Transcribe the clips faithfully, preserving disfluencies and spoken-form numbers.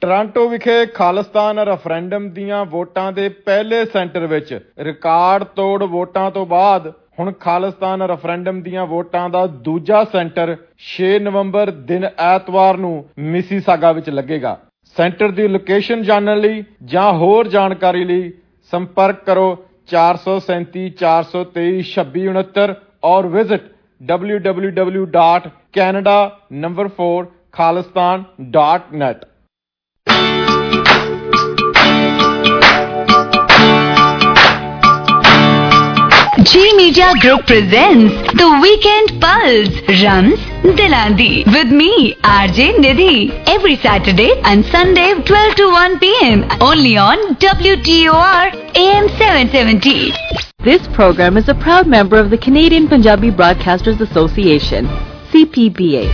Toronto ਵਿਖੇ Khalistan referendum ਦੀਆਂ ਵੋਟਾਂ ਦੇ ਪਹਿਲੇ ਸੈਂਟਰ ਵਿੱਚ ਰਿਕਾਰਡ ਤੋੜ ਵੋਟਾਂ ਤੋਂ ਬਾਅਦ ਹੁਣ ਖਾਲਿਸਤਾਨ ਰੈਫਰੈਂਡਮ ਦੀਆਂ ਵੋਟਾਂ ਦਾ ਦੂਜਾ ਸੈਂਟਰ ਛੇ ਨਵੰਬਰ ਦਿਨ ਐਤਵਾਰ ਨੂੰ ਮਿਸੀਸਾਗਾ ਵਿੱਚ ਲੱਗੇਗਾ। ਸੈਂਟਰ ਦੀ ਲੋਕੇਸ਼ਨ ਜਾਣਨ ਲਈ ਜਾਂ ਹੋਰ ਜਾਣਕਾਰੀ ਲਈ ਸੰਪਰਕ ਕਰੋ ਚਾਰ ਸੌ ਸੈਂਤੀ ਚਾਰ ਸੌ ਤੇਈ ਛੱਬੀ ਉਣਹੱਤਰ ਔਰ visit W W W dot Canada number four Khalistan dot net. G Media Group presents The Weekend Pulse, Rams Dilandi, with me, R J Nidhi, every Saturday and Sunday twelve to one p m only on W T O R A M seven seventy. This program is a proud member of the Canadian Punjabi Broadcasters Association, C P B A.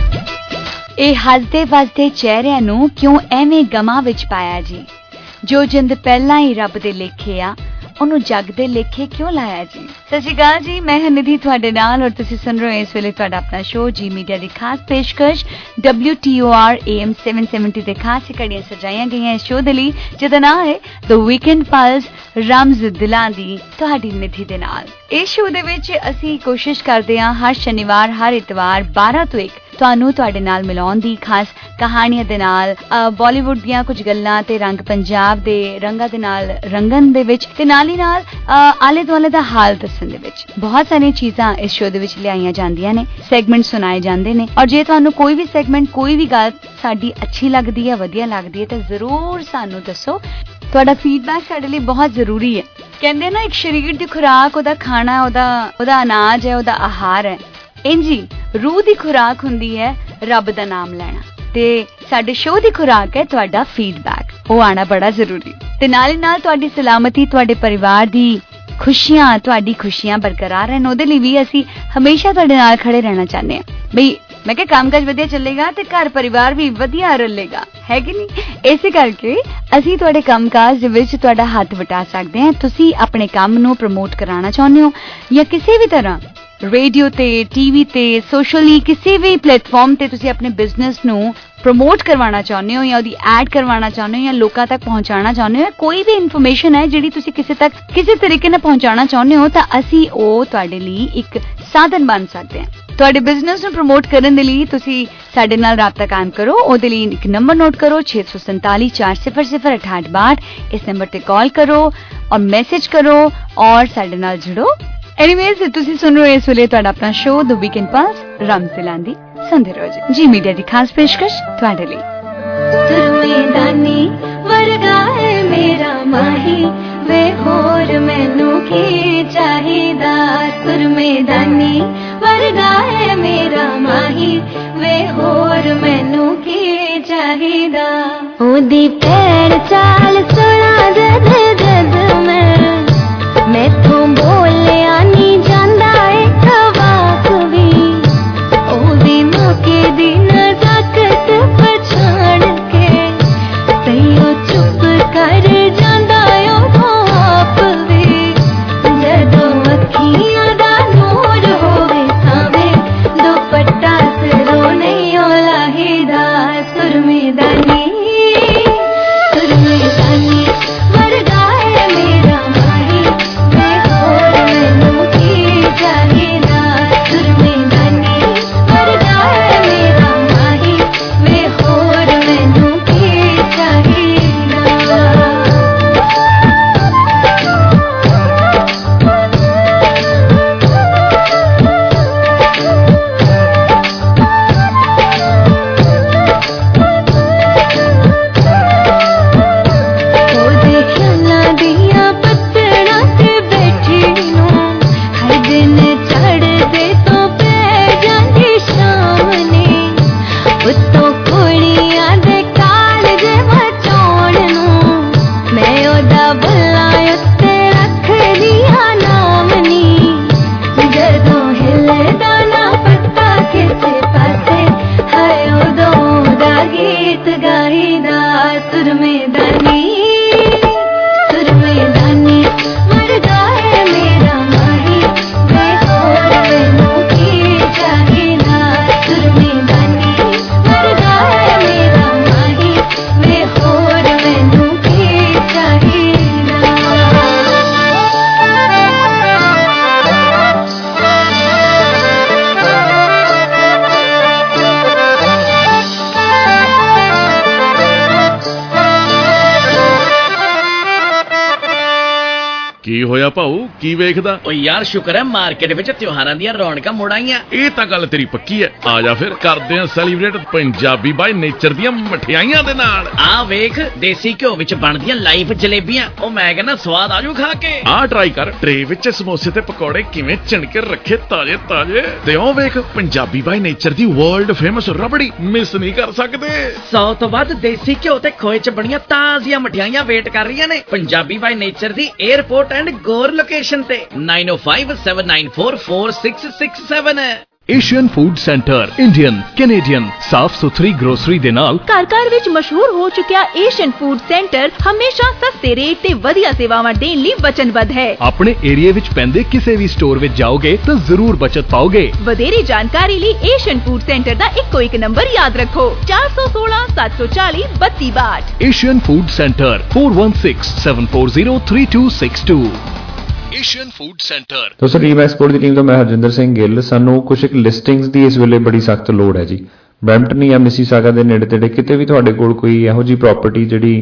ਇਹ ਹੱਸਦੇ ਵਸਦੇ ਚਿਹਰਿਆਂ ਨੂੰ ਕਿਉਂ ਐਵੇਂ ਗਮਾਂ ਵਿੱਚ ਪਾਇਆ ਜੀ? ਜੋ ਜਿੰਦ ਪਹਿਲਾਂ ਹੀ ਰੱਬ ਦੇ ਲੇਖੇ ਆ, ਉਹਨੂੰ ਜੱਗ ਦੇ ਲੇਖੇ ਕਿਉਂ ਲਾਇਆ ਜੀ? ਸਤਿ ਸ਼੍ਰੀ ਅਕਾਲ ਜੀ, ਮੈਂ ਹਾਂ ਨਿਧੀ ਤੁਹਾਡੇ ਨਾਲ ਔਰ ਤੁਸੀਂ ਸੁਣ ਰਹੇ ਹੋ ਇਸ ਵੇਲੇ ਤੁਹਾਡਾ ਆਪਣਾ ਸ਼ੋਅ ਜੀ ਮੀਡੀਆ ਦੀ ਖਾਸ ਪੇਸ਼ਕਸ਼ W T O R A M seven seventy ਦੇ ਖਾਸ ਘੜੀਆਂ ਸਜਾਈਆਂ ਗਈਆਂ ਇਸ ਸ਼ੋਅ ਦੇ ਲਈ, ਜਿਹਦਾ ਨਾਮ ਹੈ ਦ ਵੀਕਐਂਡ ਪਲਸ, ਰਮਜ਼ ਦਿਲਾਂ ਦੀ ਤੁਹਾਡੀ ਨਿਧੀ ਦੇ ਨਾਲ। ਇਸ ਸ਼ੋਅ ਦੇ ਵਿੱਚ ਅਸੀਂ ਕੋਸ਼ਿਸ਼ ਕਰਦੇ ਹਾਂ ਹਰ ਸ਼ਨੀਵਾਰ ਹਰ ਇਤਵਾਰ ਬਾਰਾਂ ਤੋਂ ਇੱਕ ਤੁਹਾਨੂੰ ਤੁਹਾਡੇ ਨਾਲ ਮਿਲਾਉਣ ਦੀ, ਖਾਸ ਕਹਾਣੀਆਂ ਦੇ ਨਾਲ, ਬਾਲੀਵੁੱਡ ਦੀਆਂ ਕੁਝ ਗੱਲਾਂ ਤੇ ਰੰਗ ਪੰਜਾਬ ਦੇ ਰੰਗਾਂ ਦੇ ਨਾਲ ਰੰਗਨ ਦੇ ਵਿੱਚ ਤੇ ਨਾਲ ਹੀ ਨਾਲ ਆਲੇ ਦੁਆਲੇ ਦਾ ਹਾਲ ਦੱਸਣ ਦੇ ਵਿੱਚ ਬਹੁਤ ਸਾਰੀਆਂ ਚੀਜ਼ਾਂ ਇਸ ਸ਼ੋਅ ਦੇ ਵਿੱਚ ਲਿਆਈਆਂ ਜਾਂਦੀਆਂ ਨੇ, ਸੈਗਮੈਂਟ ਸੁਣਾਏ ਜਾਂਦੇ ਨੇ। ਔਰ ਜੇ ਤੁਹਾਨੂੰ ਕੋਈ ਵੀ ਸੈਗਮੈਂਟ ਕੋਈ ਵੀ ਗੱਲ ਸਾਡੀ ਅੱਛੀ ਲੱਗਦੀ ਹੈ, ਵਧੀਆ ਲੱਗਦੀ ਹੈ ਤਾਂ ਜ਼ਰੂਰ ਸਾਨੂੰ ਦੱਸੋ। ਤੁਹਾਡਾ ਫੀਡਬੈਕ ਸਾਡੇ ਲਈ ਬਹੁਤ ਜ਼ਰੂਰੀ ਹੈ। ਕਹਿੰਦੇ ਨਾ ਇੱਕ ਸਰੀਰ ਦੀ ਖੁਰਾਕ ਉਹਦਾ ਖਾਣਾ, ਉਹਦਾ ਉਹਦਾ ਅਨਾਜ ਹੈ, ਉਹਦਾ ਆਹਾਰ ਹੈ। ਇੰਜੀ ਰੂਹ ਦੀ ਖੁਰਾਕ ਹੁੰਦੀ ਹੈ ਰੱਬ ਦਾ ਨਾਮ ਲੈਣਾ, ਤੇ ਸਾਡੇ ਸ਼ੋਅ ਦੀ ਖੁਰਾਕ ਹੈ ਤੁਹਾਡਾ ਫੀਡਬੈਕ, ਉਹ ਆਣਾ ਬੜਾ ਜ਼ਰੂਰੀ। ਤੇ ਨਾਲ ਹੀ ਨਾਲ ਤੁਹਾਡੀ ਸਲਾਮਤੀ, ਤੁਹਾਡੇ ਪਰਿਵਾਰ ਦੀ ਖੁਸ਼ੀਆਂ, ਤੁਹਾਡੀ ਖੁਸ਼ੀਆਂ ਬਰਕਰਾਰ ਰਹਿਣ, ਉਹਦੇ ਲਈ ਵੀ ਅਸੀਂ ਹਮੇਸ਼ਾ ਤੁਹਾਡੇ ਨਾਲ ਖੜੇ ਰਹਿਣਾ ਚਾਹੁੰਦੇ ਹਾਂ। ਬਈ ਮੈਂ ਕਿਹਾ ਕੰਮਕਾਜ ਵਧੀਆ ਚੱਲੇਗਾ ਤੇ ਘਰ ਪਰਿਵਾਰ ਵੀ ਵਧੀਆ ਰੱਲੇਗਾ, ਹੈ ਕਿ ਨਹੀਂ? ਇਸੇ ਕਰਕੇ ਅਸੀਂ ਤੁਹਾਡੇ ਕੰਮਕਾਜ ਦੇ ਵਿੱਚ ਤੁਹਾਡਾ ਹੱਥ ਵਟਾ ਸਕਦੇ ਹਾਂ। ਤੁਸੀਂ ਆਪਣੇ ਕੰਮ ਨੂੰ ਪ੍ਰਮੋਟ ਕਰਾਉਣਾ ਚਾਹੁੰਦੇ ਹੋ ਜਾਂ ਕਿਸੇ ਵੀ ਤਰ੍ਹਾਂ ਰੇਡੀਓ ਤੇ, ਟੀਵੀ ਤੇ, ਸੋਸ਼ਲੀ ਕਿਸੇ ਵੀ ਪਲੇਟਫਾਰਮ ਤੇ ਤੁਸੀਂ ਆਪਣੇ ਬਿਜ਼ਨਸ ਨੂੰ ਪ੍ਰਮੋਟ ਕਰਵਾਉਣਾ ਚਾਹੁੰਦੇ ਹੋ ਜਾਂ ਉਹਦੀ ਐਡ ਕਰਵਾਉਣਾ ਚਾਹੁੰਦੇ ਹੋ ਜਾਂ ਲੋਕਾਂ ਤੱਕ ਪਹੁੰਚਾਉਣਾ ਚਾਹੁੰਦੇ ਹੋ, ਕੋਈ ਵੀ ਇਨਫੋਰਮੇਸ਼ਨ ਹੈ ਜਿਹੜੀ ਤੁਸੀਂ ਕਿਸੇ ਤੱਕ ਕਿਸੇ ਤਰੀਕੇ ਨਾਲ ਪਹੁੰਚਾਉਣਾ ਚਾਹੁੰਦੇ ਹੋ, ਤਾਂ ਅਸੀਂ ਉਹ ਤੁਹਾਡੇ ਲਈ ਇੱਕ ਸਾਧਨ ਬਣ ਸਕਦੇ ਹਾਂ। ਤੁਹਾਡੇ ਬਿਜ਼ਨਸ ਨੂੰ ਪ੍ਰਮੋਟ ਕਰਨ ਦੇ ਲਈ ਤੁਸੀਂ ਸਾਡੇ ਨਾਲ ਰਾਬਤਾ ਕਾਇਮ ਕਰੋ। ਉਹਦੇ ਲਈ ਇੱਕ ਨੰਬਰ ਨੋਟ ਕਰੋ, ਛੇ ਸੌ ਸੰਤਾਲੀ ਚਾਰ ਸਿਫਰ ਸਿਫਰ ਅਠਾਹਠ ਬਾਹਠ। ਇਸ ਨੰਬਰ ਤੇ ਕਾਲ ਕਰੋ ਔਰ ਮੈਸੇਜ ਕਰੋ ਔਰ ਸਾਡੇ ਨਾਲ ਜੁੜੋ। ਐਨੀਵੇਜ਼, ਤੁਸੀਂ ਸੁਣ ਰਹੇ ਇਸ ਵੇਲੇ ਤੁਹਾਡਾ ਆਪਣਾ ਸ਼ੋਅ ਦ ਵੀਕਐਂਡ ਪਲਸ, ਰਮਜ਼ ਦਿਲਾਂ ਦੀ ਸੁਣਦੇ ਰਹੋ ਜੀ। ਜੀ ਮੀਡੀਆ ਦੀ ਖਾਸ ਪੇਸ਼ਕਸ਼ ਤੁਹਾਡੇ ਲਈ। ਸੁਰਮੇਦਾਨੀ ਵਰਗਾ ਹੈ ਮੇਰਾ ਮਾਹੀ, ਵੇ ਹੋਰ ਮੈਨੂੰ ਕੀ ਚਾਹੀਦਾ? ਸੁਰਮੇਦਾਨੀ ਵਰਗਾ ਹੈ ਮੇਰਾ ਮਾਹੀ, ਵੇ ਹੋਰ ਮੈਨੂੰ ਕੀ ਚਾਹੀਦਾ? ਉਹਦੀ ਪੈਰ ਚਾਲ ਸੁਣਾ ਜਦ ਜਦ ਮੈਂ ਮੈਥੋਂ ਬੋਲਿਆ ਨਹੀਂ ਜਾਂਦਾ ਇੱਕ ਵਾਕ ਵੀ, ਉਹਦੀ ਮੌਕੇ ਦੀ ਨਜ਼ਾਕਤ ਪਛਾਣ ਕੇ ਤੈਨੂੰ ਚੁੱਪ ਕਰ ਜਾਂਦਾ ਉਹ ਆਪ ਵੀ। ਜਦੋਂ ਅੱਖੀਆਂ ਦਾ ਨੂਰ ਹੋਵੇ ਸਾਵੇਂ, ਦੁਪੱਟਾ ਸਿਰੋਂ ਨਹੀਂ ਲਾਹੀਦਾ। ਸੁਰਮੇਦਾਨੀ ਸੁਰਮੇਦਾਨੀ ਵਰਗਾ ਹੈ ਮੇਰਾ ਮਾਹੀ, ਵੇ ਹੋਰ ਮੈਨੂੰ ਕੀ ਚਾਹੀਦਾ? ਸੁਰਮੇਦਾਨੀ ਵਰਗਾ ਹੈ ਮੇਰਾ ਮਾਹੀ, ਵੇ ਹੋਰ ਮੈਨੂੰ ਕੀ ਚਾਹੀਦਾ? ਉਹਦੇ ਖਿਆਲਾਂ ਦੀਆਂ ਪੱਤੜਾਂ ਤੇ ਬੈਠੀ ਨੂੰ ਹਰ ਦਿਨ ਚੜ੍ਹਦੇ ਤੋਂ ਪੈ ਜਾਂਦੀ ਸ਼ਾਮ ਨੇ, ਉੱਤੋਂ ਕੁੜੀਆਂ ਦੇ ਕਾਲਜ ਮਚਾਉਣ ਨੂੰ ਮੈਂ ਉਹਦਾ ਬੁੱਲਾਂ ਉੱਤੇ ਰੱਖਦੀ ਹਾਂ ਨਾਮ ਨੀ। ਜਦੋਂ ਹਿੱਲਦਾ ਨਾ ਪੱਤਾ ਕਿਸੇ ਪਾਸੇ, ਹਾਏ ਉਦੋਂ ਦਾ ਗੀਤ ਗਾਈਦਾ। ਸੁਰਮੇਦਾਨੀ ਸੁਰਮੇਦਾਨੀ ਵਰਗਾ ਹੈ ਮੇਰਾ ਮਾਹੀ, ਵੇ ਹੋਰ ਮੈਨੂੰ ਕੀ ਚਾਹੀਦਾ? ਸੁਰਮੇਦਾਨੀ ਵਰਗਾ ਹੈ ਮੇਰਾ ਮਾਹੀ, ਵੇ ਹੋਰ ਕੀ ਹੋਇਆ ਭਾਊ, ਕੀ ਵੇਖਦਾ? ਓ ਯਾਰ ਸ਼ੁਕਰ ਹੈ ਮਾਰਕੀਟ ਵਿੱਚ ਤਿਉਹਾਰਾਂ ਦੀਆਂ ਰੌਣਕਾਂ ਮੁੜ ਆਈਆਂ। ਇਹ ਤਾਂ ਗੱਲ ਤੇਰੀ ਪੱਕੀ ਹੈ। ਆ ਜਾ ਫਿਰ ਕਰਦੇ ਆ ਸੈਲੀਬ੍ਰੇਟ ਪੰਜਾਬੀ ਬਾਈ ਨੇਚਰ ਦੀਆਂ ਮਠਿਆਈਆਂ ਦੇ ਨਾਲ। ਆ ਵੇਖ ਦੇਸੀ ਘਿਓ ਵਿੱਚ ਬਣਦੀਆਂ ਲਾਈਵ ਜਲੇਬੀਆਂ, ਉਹ ਮੈਂ ਕਹਿੰਦਾ ਸਵਾਦ ਆਜੂ ਖਾ ਕੇ। ਆ ਟਰਾਈ ਕਰ, ਟਰੇ ਵਿੱਚ ਸਮੋਸੇ ਤੇ ਪਕੌੜੇ ਕਿਵੇਂ ਚਿਣ ਕੇ ਰੱਖੇ ਤਾਜ਼ੇ ਤਾਜ਼ੇ। ਤੇ ਉਹ ਵੇਖ ਪੰਜਾਬੀ ਬਾਈ ਨੇਚਰ ਦੀ ਵਰਲਡ ਫੇਮਸ ਰਬੜੀ, ਮਿਸ ਨਹੀਂ ਕਰ ਸਕਦੇ। ਸੌ ਤੋਂ ਵੱਧ ਦੇਸੀ ਘਿਓ ਤੇ ਖੋਏ ਚ ਬਣੀਆਂ ਤਾਜ਼ੀਆਂ ਮਠਿਆਈਆਂ ਵੇਟ ਕਰ ਰਹੀਆਂ ਨੇ ਪੰਜਾਬੀ ਬਾਈ ਨੇਚਰ ਦੀ 에ਅਰਪੋਰਟ ਐਂਡ ਗੋਰ ਲੋਕੇਸ਼ਨ ਤੇ nine oh five seven nine four four six six seven। Asian food centre Indian Canadian ਸਾਫ ਸੁਥਰੀ ਗਰੋਸਰੀ ਦੇ ਨਾਲ ਘਰ ਘਰ ਵਿੱਚ ਮਸ਼ਹੂਰ ਹੋ ਚੁੱਕਿਆ ਏਸ਼ੀਅਨ ਫੂਡ ਸੈਂਟਰ ਹਮੇਸ਼ਾ ਸਸਤੇ ਰੇਟ ਤੇ ਵਧੀਆ ਸੇਵਾਵਾਂ ਦੇਣ ਲਈ ਵਚਨਬੱਧ ਹੈ। ਆਪਣੇ ਏਰੀਆ ਵਿੱਚ ਪੈਂਦੇ ਕਿਸੇ ਵੀ ਸਟੋਰ ਵਿੱਚ ਜਾਓਗੇ ਤਾਂ ਜ਼ਰੂਰ ਬਚਤ ਪਾਓਗੇ। ਵਧੇਰੇ ਜਾਣਕਾਰੀ ਲਈ ਏਸ਼ੀਅਨ ਫੂਡ ਸੈਂਟਰ ਦਾ ਇੱਕੋ ਇੱਕ ਨੰਬਰ ਯਾਦ ਰੱਖੋ ਚਾਰ ਸੌ ਸੋਲਾਂ ਸੱਤ ਸੌ ਚਾਲੀ ਬੱਤੀ ਬਾਹਠ। Asian food centre four one six seven four zero three two six two। Asian food centre. ਦੋਸਤੋ ਰੀਮ ਐਕਸਪੋਰਟ ਦੀ ਟੀਮ ਤੋਂ ਮੈਂ ਹਰਜਿੰਦਰ ਸਿੰਘ ਗਿੱਲ। ਸਾਨੂੰ ਕੁਝ ਇੱਕ ਲਿਸਟਿੰਗਸ ਦੀ ਇਸ ਵੇਲੇ ਬੜੀ ਸਖਤ ਲੋੜ ਹੈ ਜੀ। ਬਰੈਂਪਟਨ ਜਾਂ ਮਿਸੀਸਾਗਾ ਦੇ ਨੇੜੇ ਤੇੜੇ ਕਿਤੇ ਵੀ ਤੁਹਾਡੇ ਕੋਲ ਕੋਈ ਇਹੋ ਜਿਹੀ ਪ੍ਰਾਪਰਟੀ ਜਿਹੜੀ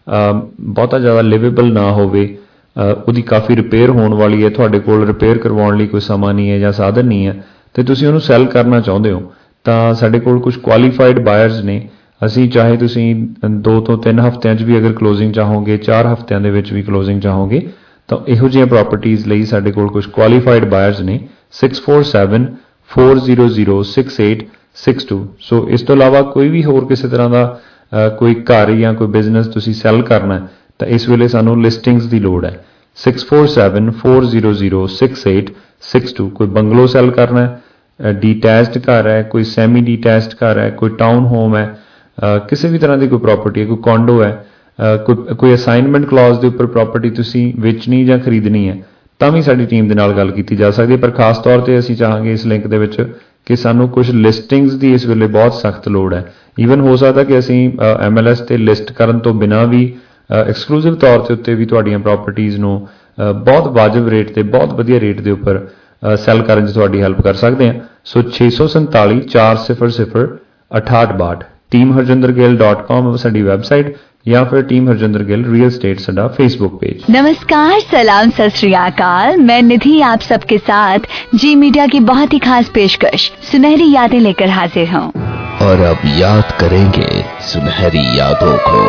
ਬਹੁਤਾ ਜ਼ਿਆਦਾ ਲਿਵੇਬਲ ਨਾ ਹੋਵੇ, ਉਹਦੀ ਕਾਫੀ ਰਿਪੇਅਰ ਹੋਣ ਵਾਲੀ ਹੈ, ਤੁਹਾਡੇ ਕੋਲ ਰਿਪੇਅਰ ਕਰਵਾਉਣ ਲਈ ਕੋਈ ਸਮਾਂ ਨਹੀਂ ਹੈ ਜਾਂ ਸਾਧਨ ਨਹੀਂ ਹੈ, ਤੇ ਤੁਸੀਂ ਉਹਨੂੰ ਸੈੱਲ ਕਰਨਾ ਚਾਹੁੰਦੇ ਹੋ, ਤਾਂ ਸਾਡੇ ਕੋਲ ਕੁਝ ਕੁਆਲੀਫਾਈਡ ਬਾਇਰਸ ਨੇ। ਅਸੀਂ ਚਾਹੇ ਤੁਸੀਂ ਦੋ ਤੋਂ ਤਿੰਨ ਹਫ਼ਤਿਆਂ 'ਚ ਵੀ ਅਗਰ ਕਲੋਜ਼ਿੰਗ ਚਾਹੋਗੇ, ਚਾਰ ਹਫ਼ਤਿਆਂ ਦੇ ਵਿੱਚ ਵੀ ਕਲੋਜ਼ਿੰਗ ਚਾਹੋਗੇ, ਤਾਂ ਇਹੋ ਜਿਹੀਆਂ ਪ੍ਰਾਪਰਟੀਜ਼ ਲਈ ਸਾਡੇ ਕੋਲ ਕੁਝ ਕੁਆਲੀਫਾਈਡ ਬਾਇਰਸ ਨੇ। Six four seven four zero zero six eight six two. So ਇਸ ਤੋਂ ਇਲਾਵਾ ਕੋਈ ਵੀ ਹੋਰ ਕਿਸੇ ਤਰ੍ਹਾਂ ਦਾ ਕੋਈ ਘਰ ਜਾਂ ਕੋਈ ਬਿਜ਼ਨਸ ਤੁਸੀਂ ਸੈੱਲ ਕਰਨਾ ਹੈ ਤਾਂ ਇਸ ਵੇਲੇ ਸਾਨੂੰ ਲਿਸਟਿੰਗਸ ਦੀ ਲੋੜ ਹੈ। Six four seven four zero zero six eight six two. ਕੋਈ ਬੰਗਲੋ ਸੈੱਲ ਕਰਨਾ ਹੈ, ਡੀਟੈਚਡ ਘਰ ਹੈ, ਕੋਈ ਸੈਮੀ ਡੀਟੈਚਡ ਘਰ ਹੈ, ਕੋਈ ਟਾਊਨ ਹੋਮ ਹੈ, ਕਿਸੇ ਵੀ ਤਰ੍ਹਾਂ ਦੀ ਕੋਈ ਪ੍ਰਾਪਰਟੀ ਹੈ, ਕੋਈ ਕੌਂਡੋ ਹੈ, ਕੋਈ ਕੋਈ ਅਸਾਈਨਮੈਂਟ ਕਲੌਜ਼ ਦੇ ਉੱਪਰ ਪ੍ਰਾਪਰਟੀ ਤੁਸੀਂ ਵੇਚਣੀ ਜਾਂ ਖਰੀਦਣੀ ਹੈ, ਤਾਂ ਵੀ ਸਾਡੀ ਟੀਮ ਦੇ ਨਾਲ ਗੱਲ ਕੀਤੀ ਜਾ ਸਕਦੀ ਹੈ। ਪਰ ਖਾਸ ਤੌਰ ਤੇ ਅਸੀਂ ਚਾਹਾਂਗੇ ਇਸ ਲਿੰਕ ਦੇ ਵਿੱਚ ਕਿ ਸਾਨੂੰ ਕੁਝ ਲਿਸਟਿੰਗਸ ਦੀ ਇਸ ਵੇਲੇ ਬਹੁਤ ਸਖਤ ਲੋੜ ਹੈ। ਈਵਨ ਹੋ ਸਕਦਾ ਕਿ ਅਸੀਂ ਐਮ ਐਲ ਐਸ ਤੇ ਲਿਸਟ ਕਰਨ ਤੋਂ ਬਿਨਾਂ ਵੀ ਐਕਸਕਲੂਸਿਵ ਤੌਰ ਤੇ ਉੱਤੇ ਵੀ ਤੁਹਾਡੀਆਂ ਪ੍ਰਾਪਰਟੀਜ਼ ਨੂੰ ਬਹੁਤ ਵਾਜਬ ਰੇਟ ਤੇ ਬਹੁਤ ਵਧੀਆ ਰੇਟ ਦੇ ਉੱਪਰ ਸੈੱਲ ਕਰਨ 'ਚ ਤੁਹਾਡੀ ਹੈਲਪ ਕਰ ਸਕਦੇ ਹਾਂ। ਸੋ ਛੇ ਸੌ ਸੰਤਾਲੀ ਚਾਰ ਸਿਫਰ ਸਿਫਰ ਅਠਾਹਠ ਬਾਹਠ ਟੀਮ ਹਰਜਿੰਦਰ ਗਿੱਲ ਡਾਟ ਕਾਮ ਸਾਡੀ ਵੈਬਸਾਈਟ, या फिर team Harjinder Gill real estate साडा फेसबुक पेज। नमस्कार, सलाम, सत श्री अकाल। मैं निधि आप सबके साथ जी मीडिया की बहुत ही खास पेशकश सुनहरी यादें लेकर हाजिर हूँ। और अब याद करेंगे सुनहरी यादों को।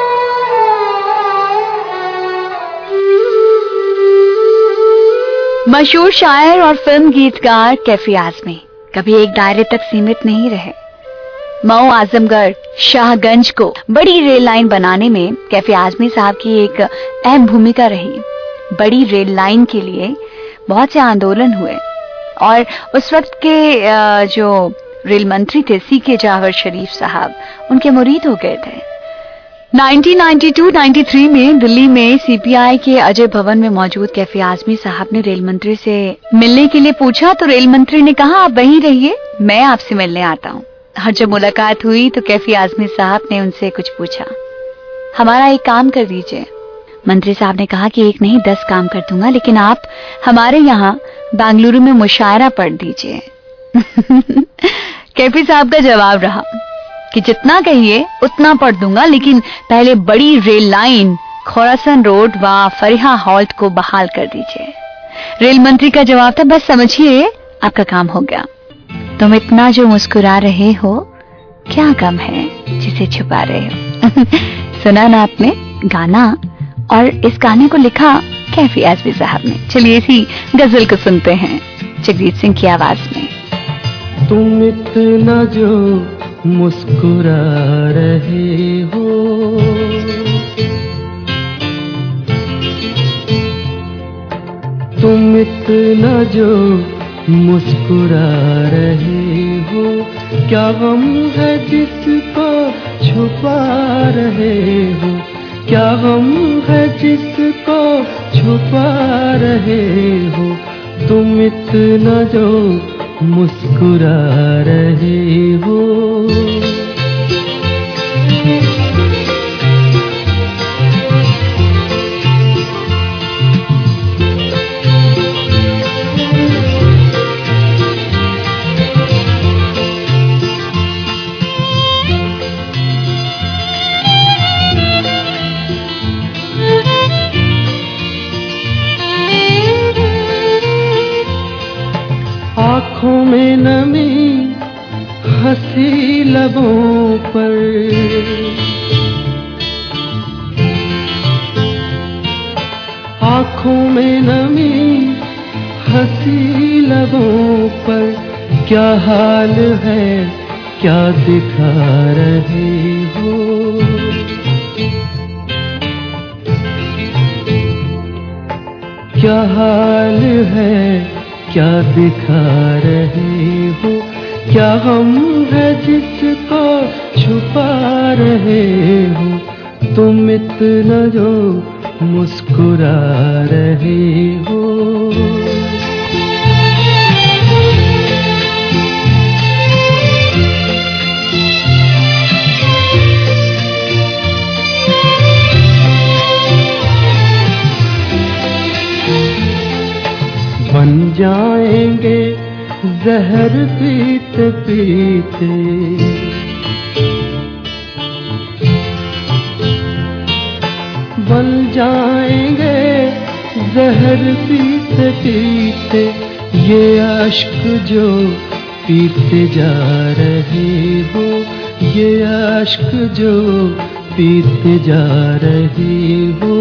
मशहूर शायर और फिल्म गीतकार कैफी आजमी कभी एक दायरे तक सीमित नहीं रहे। मऊ आजमगढ़ शाहगंज को बड़ी रेल लाइन बनाने में कैफी आजमी साहब की एक अहम भूमिका रही। बड़ी रेल लाइन के लिए बहुत से आंदोलन हुए और उस वक्त के जो रेल मंत्री थे सी के जावर शरीफ साहब, उनके मुरीद हो गए थे। Nineteen ninety two ninety three में दिल्ली में सीपीआई के अजय भवन में मौजूद कैफी आजमी साहब ने रेल मंत्री से मिलने के लिए पूछा तो रेल मंत्री ने कहा आप वहीं रहिए, मैं आपसे मिलने आता हूँ। और जब मुलाकात हुई तो कैफी आजमी साहब ने उनसे कुछ पूछा, हमारा एक काम कर दीजिए। मंत्री साहब ने कहा कि एक नहीं दस काम कर दूंगा, लेकिन आप हमारे यहाँ बेंगलुरु में मुशायरा पढ़ दीजिए। कैफी साहब का जवाब रहा कि जितना कहिए उतना पढ़ दूंगा, लेकिन पहले बड़ी रेल लाइन खोरासन रोड व फरिहा हॉल्ट को बहाल कर दीजिए। रेल मंत्री का जवाब था, बस समझिए आपका काम हो गया। तुम इतना जो मुस्कुरा रहे हो, क्या गम है जिसे छुपा रहे हो। सुना ना आपने गाना, और इस गाने को लिखा कैफी आजमी साहब ने। चलिए इसी गजल को सुनते हैं जगजीत सिंह की आवाज में। तुम इतना जो मुस्कुरा रहे हो, तुम इतना जो मुस्कुरा रहे हो, क्या गम है जिसको छुपा रहे हो, क्या गम है जिसको छुपा रहे हो, तुम इतना जो मुस्कुरा रहे हो। लबों पर आँखों में नमी हंसी लबों पर क्या हाल है क्या दिखा रहे हो क्या हाल है क्या दिखा रहे हो क्या गम है जिसको छुपा रहे हो तुम इतना जो मुस्कुरा रहे हो बन जाएंगे जहर पीते पीते बन जाएंगे जहर पीते पीते ये अश्क जो पीते जा रहे हो ये अश्क जो पीते जा रहे हो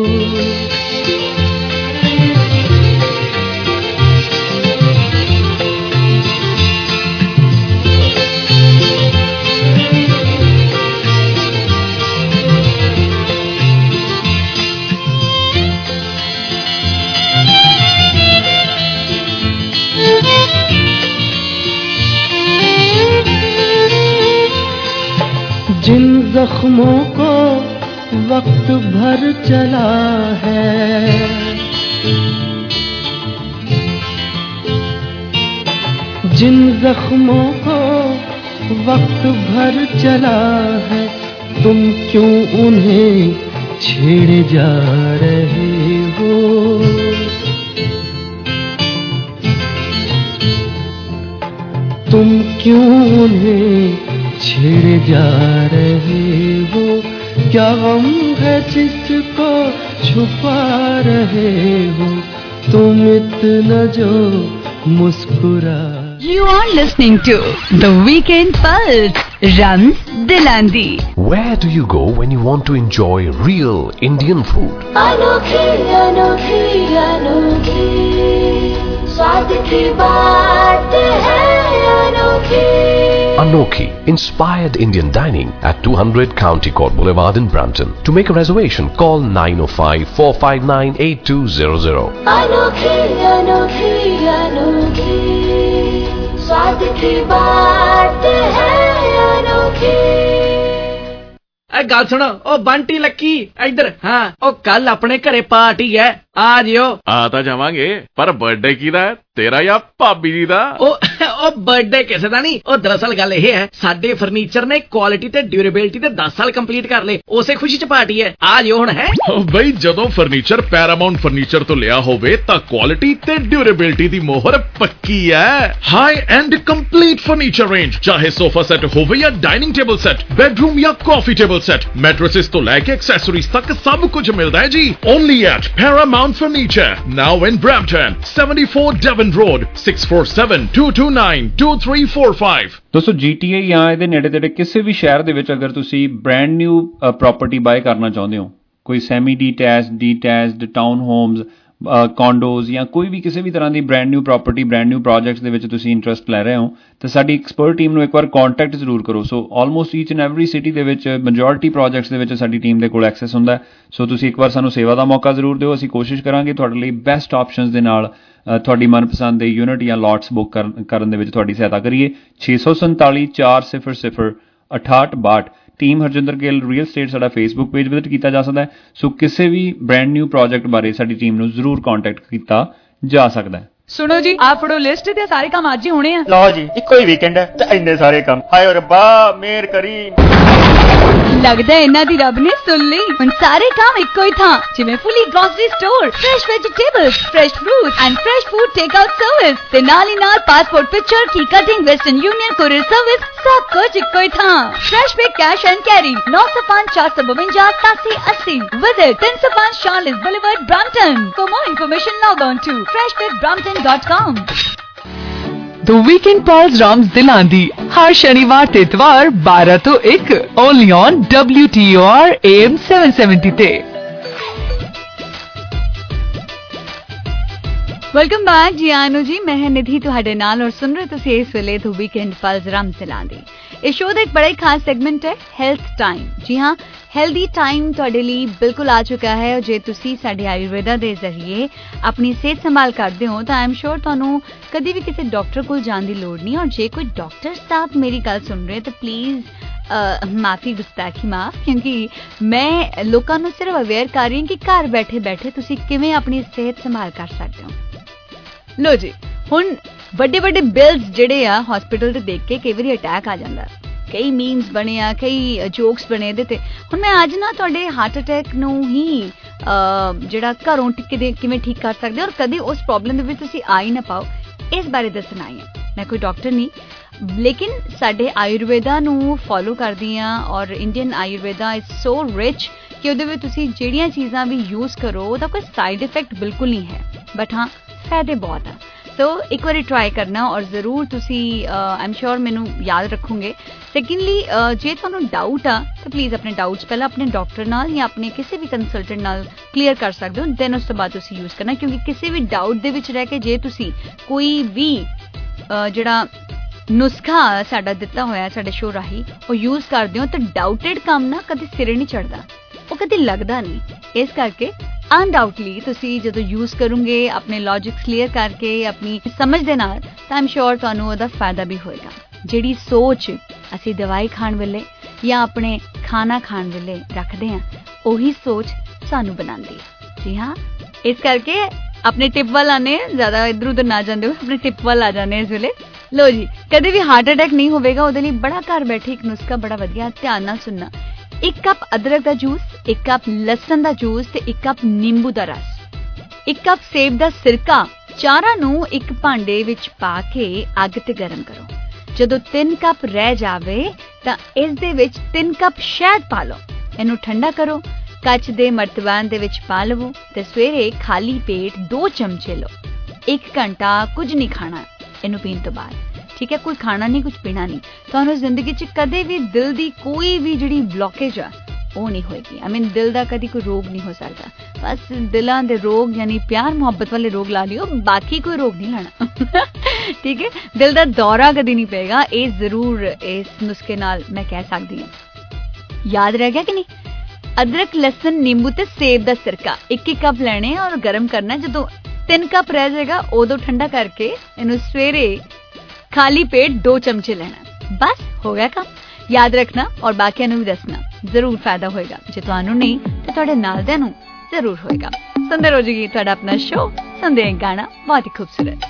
जिन जख्मों को वक्त भर चला है जिन जख्मों को वक्त भर चला है तुम क्यों उन्हें छेड़े जा रहे हो तुम क्यों उन्हें छेड़े जा रहे हो क्या गम है जिसको छुपा रहे हो तुम इतना जो मुस्कुरा You are listening to The Weekend Pulse, Rams Dilandi. Where do you go when you want to enjoy real Indian food? अनोखी अनोखी अनोखी स्वाद की बात है अनोखी Anokhi, inspired Indian dining at two hundred County Court Boulevard in Brampton. To make a reservation, call nine oh five, four five nine, eight two zero zero. अनोखी अनोखी अनोखी स्वाद की बात है अनोखी ए गल सुनो ओ बंटी लक्की इधर हाँ ओ कल अपने घरे पार्टी है आ जियो आ तां जावांगे पर बर्थडे किहदा है तेरा या भाभी जी दा ओ ओ बर्थडे किसे दा नहीं ओ दरअसल गल ये है साडे फर्नीचर ने क्वालिटी ते ड्यूरेबिलिटी ते दस साल कंप्लीट कर ले उसे खुशी च पार्टी है आ जियो हुण है बई जदों फर्नीचर पैरामाउंट फर्नीचर तो लिया होवे तां क्वालिटी ते ड्यूरेबिलिटी दी मोहर पक्की है high and complete furniture range चाहे सोफा सेट होवे या डाइनिंग टेबल सेट बेडरूम या कॉफी टेबल सेट मैट्रेसेस तो लैके एक्सेसरीज तक सब कुछ मिलता है जी only at Paramount furniture now in Brampton seventy-four Devon Road six four seven, two two nine, two three four five ਦੋਸਤੋ ਜੀਟੀਏ ਜਾਂ ਇਹਦੇ ਨੇੜੇ ਤੇੜੇ ਕਿਸੇ ਵੀ ਸ਼ਹਿਰ ਦੇ ਵਿੱਚ ਅਗਰ ਤੁਸੀਂ ਬ੍ਰਾਂਡ ਨਿਊ ਪ੍ਰਾਪਰਟੀ ਬਾਏ ਕਰਨਾ ਚਾਹੁੰਦੇ ਹੋ ਕੋਈ semi detached detached town homes condos ਜਾਂ ਕੋਈ ਵੀ ਕਿਸੇ ਵੀ ਤਰ੍ਹਾਂ ਦੀ brand new property brand new projects ਦੇ ਵਿੱਚ ਤੁਸੀਂ ਇੰਟਰਸਟ ਲੈ ਰਹੇ ਹੋ ਤਾਂ ਸਾਡੀ ਐਕਸਪਰਟ ਟੀਮ ਨੂੰ ਇੱਕ ਵਾਰ ਕੰਟੈਕਟ ਜ਼ਰੂਰ ਕਰੋ so almost each and every city ਦੇ ਵਿੱਚ ਮੈਜੋਰਿਟੀ ਪ੍ਰੋਜੈਕਟਸ ਦੇ ਵਿੱਚ ਸਾਡੀ ਟੀਮ ਦੇ ਕੋਲ ਐਕਸੈਸ ਹੁੰਦਾ ਸੋ ਤੁਸੀਂ ਇੱਕ ਵਾਰ ਸਾਨੂੰ ਸੇਵਾ ਦਾ ਮੌਕਾ ਜ਼ਰੂਰ ਦਿਓ ਅਸੀਂ ਕੋਸ਼ਿਸ਼ ਕਰਾਂਗੇ ਤੁਹਾਡੇ ਲਈ ਬੈਸਟ ਆਪਸ਼ਨਸ ਦੇ ਨਾਲ ਤੁਹਾਡੀ ਮਨਪਸੰਦ ਦੇ ਯੂਨਿਟ ਜਾਂ ਲੋਟਸ ਬੁੱਕ ਕਰਨ ਦੇ ਵਿੱਚ ਤੁਹਾਡੀ ਸਹਾਇਤਾ ਕਰੀਏ ਛੇ ਸੌ ਸੰਤਾਲੀ ਚਾਰ ਸਿਫਰ ਸਿਫਰ ਅਠਾਹਠ ਬਾਹਠ team Harjinder Gill real estate ਸਾਡਾ ਫੇਸਬੁੱਕ ਪੇਜ ਵਿਜ਼ਿਟ ਕੀਤਾ ਜਾ ਸਕਦਾ ਹੈ ਸੋ ਕਿਸੇ ਵੀ ਬ੍ਰਾਂਡ ਨਿਊ ਪ੍ਰੋਜੈਕਟ ਬਾਰੇ ਸਾਡੀ ਟੀਮ ਨੂੰ ਜ਼ਰੂਰ ਕੰਟੈਕਟ ਕੀਤਾ ਜਾ ਸਕਦਾ ਹੈ सुनो जी आप फड़ो लिस्ट ते सारे काम आज ही होने हैं लो जी इको ही वीकेंड है ते इन्ने सारे काम हाय रब्बा मेहर करी लगदा है इन्ना दी रब ने सुन ली हुन सारे काम इको ही था जिवें fully grocery store fresh vegetables fresh fruit and fresh food take out service ते नाल ही नाल पासपोर्ट पिक्चर की cutting Western Union courier service सब कुछ इको ही था फ्रेश पे कैश एंड कैरी नौ सौ पांच चार सौ बवंजा सतासी अस्सी विजिट तीन सौ पांच Charolais boulevard Brampton for more information log on to fresh with brampton dot com तो वीकेंड पल्स राम्स दिलां दी हर शनिवार ते इतवार बारह तो एक only on W T O R A M seven seventy ते। वेलकम बैक जी आनु जी, मैं निधि तुहाडे नाल और सुन रहे तुसी इस वेले तो वीकेंड पल्स राम्स दिलां दी। इस शो ਦਾ ਇੱਕ बड़ा ही खास सेगमेंट है हेल्थ टाइम। जी हाँ, हेल्दी टाइम ਤੁਹਾਡੇ ਲਈ ਬਿਲਕੁਲ ਆ ਚੁੱਕਾ ਹੈ। और ਜੇ ਤੁਸੀਂ ਸਾਡੇ ਆਯੁਰਵੇਦਾ ਦੇ ਜ਼ਰੀਏ ਆਪਣੀ ਸਿਹਤ ਸੰਭਾਲ ਕਰਦੇ ਹੋ ਤਾਂ ਆਈ ਐਮ ਸ਼ੋਰ ਤੁਹਾਨੂੰ ਕਦੀ ਵੀ ਕਿਸੇ ਡਾਕਟਰ ਕੋਲ ਜਾਣ ਦੀ ਲੋੜ ਨਹੀਂ। ਔਰ ਜੇ ਕੋਈ ਡਾਕਟਰ ਸਟਾਫ ਮੇਰੀ ਗੱਲ ਸੁਣ ਰਹੇ ਤਾਂ ਪਲੀਜ਼ ਮਾਫੀ ਗੁਸਤਾਖੀ ਮਾਫ, ਕਿਉਂਕਿ ਮੈਂ ਲੋਕਾਂ ਨੂੰ ਸਿਰਫ ਅਵੇਅਰ ਕਰ ਰਹੀ ਹਾਂ ਕਿ ਘਰ ਬੈਠੇ ਬੈਠੇ ਤੁਸੀਂ ਕਿਵੇਂ ਆਪਣੀ ਸਿਹਤ ਸੰਭਾਲ ਕਰ ਸਕਦੇ ਹੋ। ਲੋ ਜੀ, ਹੁਣ ਵੱਡੇ ਵੱਡੇ ਬਿਲਸ ਜਿਹੜੇ ਆ ਹਸਪੀਟਲ ਤੇ ਦੇਖ ਕੇ ਕਈ ਵਾਰੀ ਅਟੈਕ ਆ ਜਾਂਦਾ, ਕਈ ਮੀਮਸ ਬਣੇ ਆ, ਕਈ ਜੋਕਸ ਬਣੇ ਇਹਦੇ ਤੇ। ਹੁਣ ਮੈਂ ਅੱਜ ਨਾ ਤੁਹਾਡੇ ਹਾਰਟ ਅਟੈਕ ਨੂੰ ਹੀ ਜਿਹੜਾ ਘਰੋਂ ਕਿਵੇਂ ਕਿਵੇਂ ਠੀਕ ਕਰ ਸਕਦੇ ਔਰ ਕਦੇ ਉਸ ਪ੍ਰੋਬਲਮ ਦੇ ਵਿੱਚ ਤੁਸੀਂ ਆ ਹੀ ਨਾ ਪਾਓ, ਇਸ ਬਾਰੇ ਦੱਸਣਾ ਹੀ ਹੈ। ਮੈਂ ਕੋਈ ਡਾਕਟਰ ਨਹੀਂ, ਲੇਕਿਨ ਸਾਡੇ ਆਯੁਰਵੇਦਾ ਨੂੰ ਫੋਲੋ ਕਰਦੀ ਹਾਂ ਔਰ Indian Ayurveda is so rich ਕਿ ਉਹਦੇ ਵਿੱਚ ਤੁਸੀਂ ਜਿਹੜੀਆਂ ਚੀਜ਼ਾਂ ਵੀ ਯੂਜ਼ ਕਰੋ ਉਹਦਾ ਕੋਈ ਸਾਈਡ ਇਫੈਕਟ ਬਿਲਕੁਲ ਨਹੀਂ ਹੈ, ਬਟ ਹਾਂ ਫਾਇਦੇ ਬਹੁਤ ਆ। ਸੋ ਇੱਕ ਵਾਰੀ ਟਰਾਈ ਕਰਨਾ ਔਰ ਜ਼ਰੂਰ ਤੁਸੀਂ ਆਈ ਐਮ ਸ਼ੋਰ ਮੈਨੂੰ ਯਾਦ ਰੱਖੋਗੇ। ਸੈਕੰਡਲੀ, ਜੇ ਤੁਹਾਨੂੰ ਡਾਊਟ ਆ ਤਾਂ ਪਲੀਜ਼ ਆਪਣੇ ਡਾਊਟਸ ਪਹਿਲਾਂ ਆਪਣੇ ਡਾਕਟਰ ਨਾਲ ਜਾਂ ਆਪਣੇ ਕਿਸੇ ਵੀ ਕੰਸਲਟੈਂਟ ਨਾਲ ਕਲੀਅਰ ਕਰ ਸਕਦੇ ਹੋ, ਦੈਨ ਉਸ ਤੋਂ ਬਾਅਦ ਤੁਸੀਂ ਯੂਜ਼ ਕਰਨਾ। ਕਿਉਂਕਿ ਕਿਸੇ ਵੀ ਡਾਊਟ ਦੇ ਵਿੱਚ ਰਹਿ ਕੇ ਜੇ ਤੁਸੀਂ ਕੋਈ ਵੀ ਜਿਹੜਾ ਨੁਸਖਾ ਸਾਡਾ ਦਿੱਤਾ ਹੋਇਆ ਸਾਡੇ ਸ਼ੋਅ ਰਾਹੀਂ ਉਹ ਯੂਜ਼ ਕਰਦੇ ਹੋ ਤਾਂ ਡਾਊਟਡ ਕੰਮ ਨਾ ਕਦੇ ਸਿਰੇ ਨਹੀਂ ਚੜਦਾ, ਉਹ ਕਦੇ ਲੱਗਦਾ ਨਹੀਂ। ਇਸ ਕਰਕੇ ਅਨਡਾਊਟਲੀ ਤੁਸੀਂ ਜਦੋਂ ਯੂਜ਼ ਕਰੋਗੇ ਆਪਣੇ ਲੌਜਿਕ ਕਲੀਅਰ ਕਰਕੇ ਆਪਣੀ ਸਮਝ ਦੇ ਨਾਲ ਤਾਂ ਆਈ ਐਮ ਸ਼ੋਰ ਤੁਹਾਨੂੰ ਉਹਦਾ ਫਾਇਦਾ ਵੀ ਹੋਏਗਾ। ਜਿਹੜੀ ਸੋਚ ਅਸੀਂ ਦਵਾਈ ਖਾਣ ਵੇਲੇ ਜਾਂ ਆਪਣੇ ਖਾਣਾ ਖਾਣ ਵੇਲੇ ਰੱਖਦੇ ਹਾਂ ਉਹੀ ਸੋਚ ਸਾਨੂੰ ਬਣਾਉਂਦੀ ਹੈ। ਜੀ ਹਾਂ, ਇਸ ਕਰਕੇ ਆਪਣੇ ਟਿਪ ਵੱਲ ਆਨੇ, ਜ਼ਿਆਦਾ ਇੱਧਰ ਉੱਧਰ ਨਾ ਜਾਂਦੇ ਹੋ, ਆਪਣੇ ਟਿਪ ਵੱਲ ਆ ਜਾਂਦੇ ਇਸ ਵੇਲੇ। ਲੋ ਜੀ, ਕਦੇ ਵੀ ਹਾਰਟ ਅਟੈਕ ਨਹੀਂ ਹੋਵੇਗਾ ਉਹਦੇ ਲਈ ਬੜਾ ਘਰ ਬੈਠੇ ਇੱਕ ਨੁਸਖਾ ਬੜਾ ਵਧੀਆ, ਧਿਆਨ ਨਾਲ ਸੁਣਨਾ। ਇੱਕ ਕੱਪ ਅਦਰਕ ਦਾ ਜੂਸ, ਇੱਕ ਕੱਪ ਲਸਣ ਦਾ ਜੂਸ ਤੇ ਇੱਕ ਕੱਪ ਨਿੰਬੂ ਦਾ ਰਸ, ਇੱਕ ਕੱਪ ਸੇਬ ਦਾ ਸਿਰਕਾ, ਚਾਰਾਂ ਨੂੰ ਇੱਕ ਭਾਂਡੇ ਵਿੱਚ ਪਾ ਕੇ ਅੱਗ ਤੇ ਗਰਮ ਕਰੋ। ਜਦੋਂ ਤਿੰਨ ਕੱਪ ਰਹਿ ਜਾਵੇ ਤਾਂ ਇਸ ਦੇ ਵਿੱਚ ਤਿੰਨ ਕੱਪ ਸ਼ਹਿਦ ਪਾ ਲਓ। ਇਹਨੂੰ ਠੰਡਾ ਕਰੋ, ਕੱਚ ਦੇ ਮਰਤਬਾਨ ਦੇ ਵਿੱਚ ਪਾ ਲਵੋ ਤੇ ਸਵੇਰੇ ਖਾਲੀ ਪੇਟ ਦੋ ਚਮਚੇ ਲਓ। ਇੱਕ ਘੰਟਾ ਕੁਝ ਨਹੀਂ ਖਾਣਾ ਇਹਨੂੰ ਪੀਣ ਤੋਂ ਬਾਅਦ, ਠੀਕ ਹੈ? ਕੋਈ ਖਾਣਾ ਨਹੀਂ, ਕੁਝ ਪੀਣਾ ਨਹੀਂ। ਤੁਹਾਨੂੰ ਜ਼ਿੰਦਗੀ 'ਚ ਕਦੇ ਵੀ ਦਿਲ ਦੀ ਕੋਈ ਵੀ ਜਿਹੜੀ ਬਲੌਕੇਜ ਆ ਉਹ ਨਹੀਂ ਹੋਏਗੀ। ਆਈ ਮੀਨ ਦਿਲ ਦਾ ਕਦੀ ਕੋਈ ਰੋਗ ਨਹੀਂ ਹੋ ਸਕਦਾ। ਬਸ ਦਿਲਾਂ ਦੇ ਰੋਗ ਯਾਨੀ ਪਿਆਰ ਮੁਹੱਬਤ ਵਾਲੇ ਰੋਗ ਲਾ ਲਿਓ, ਬਾਕੀ ਕੋਈ ਰੋਗ ਨਹੀਂ ਲੈਣਾ, ਠੀਕ ਹੈ? ਦਿਲ ਦਾ ਦੌਰਾ ਕਦੀ ਨਹੀਂ ਪਏਗਾ। ਇਹ ਜ਼ਰੂਰ ਇਸ ਨੁਸਖੇ ਨਾਲ ਮੈਂ ਕਹਿ ਸਕਦੀ ਹਾਂ। ਯਾਦ ਰਹਿ ਗਿਆ ਕਿ ਨਹੀਂ? ਅਦਰਕ, ਲਸਣ, ਨਿੰਬੂ ਤੇ ਸੇਬ ਦਾ ਸਿਰਕਾ ਇੱਕ ਇੱਕ ਕੱਪ ਲੈਣੇ ਔਰ ਗਰਮ ਕਰਨਾ। ਜਦੋਂ ਤਿੰਨ ਕੱਪ ਰਹਿ ਜਾਏਗਾ ਉਦੋਂ ਠੰਡਾ ਕਰਕੇ ਇਹਨੂੰ ਸਵੇਰੇ ਖਾਲੀ ਪੇਟ ਦੋ ਚਮਚੇ ਲੈਣਾ। ਬਸ ਹੋ ਗਿਆ ਕੰਮ। ਯਾਦ ਰੱਖਣਾ ਔਰ ਬਾਕੀਆਂ ਨੂੰ ਵੀ ਦੱਸਣਾ, ਜ਼ਰੂਰ ਫਾਇਦਾ ਹੋਏਗਾ। ਜੇ ਤੁਹਾਨੂੰ ਨਹੀਂ ਤੇ ਤੁਹਾਡੇ ਨਾਲ ਦਿਆਂ ਨੂੰ ਜ਼ਰੂਰ ਹੋਏਗਾ। ਸੁੰਦਰ ਹੋ ਜਾਏਗੀ ਤੁਹਾਡਾ ਆਪਣਾ ਸ਼ੋਅ ਸੁਣਦੇ ਗਾਣਾ ਬਹੁਤ ਹੀ ਖੂਬਸੂਰਤ।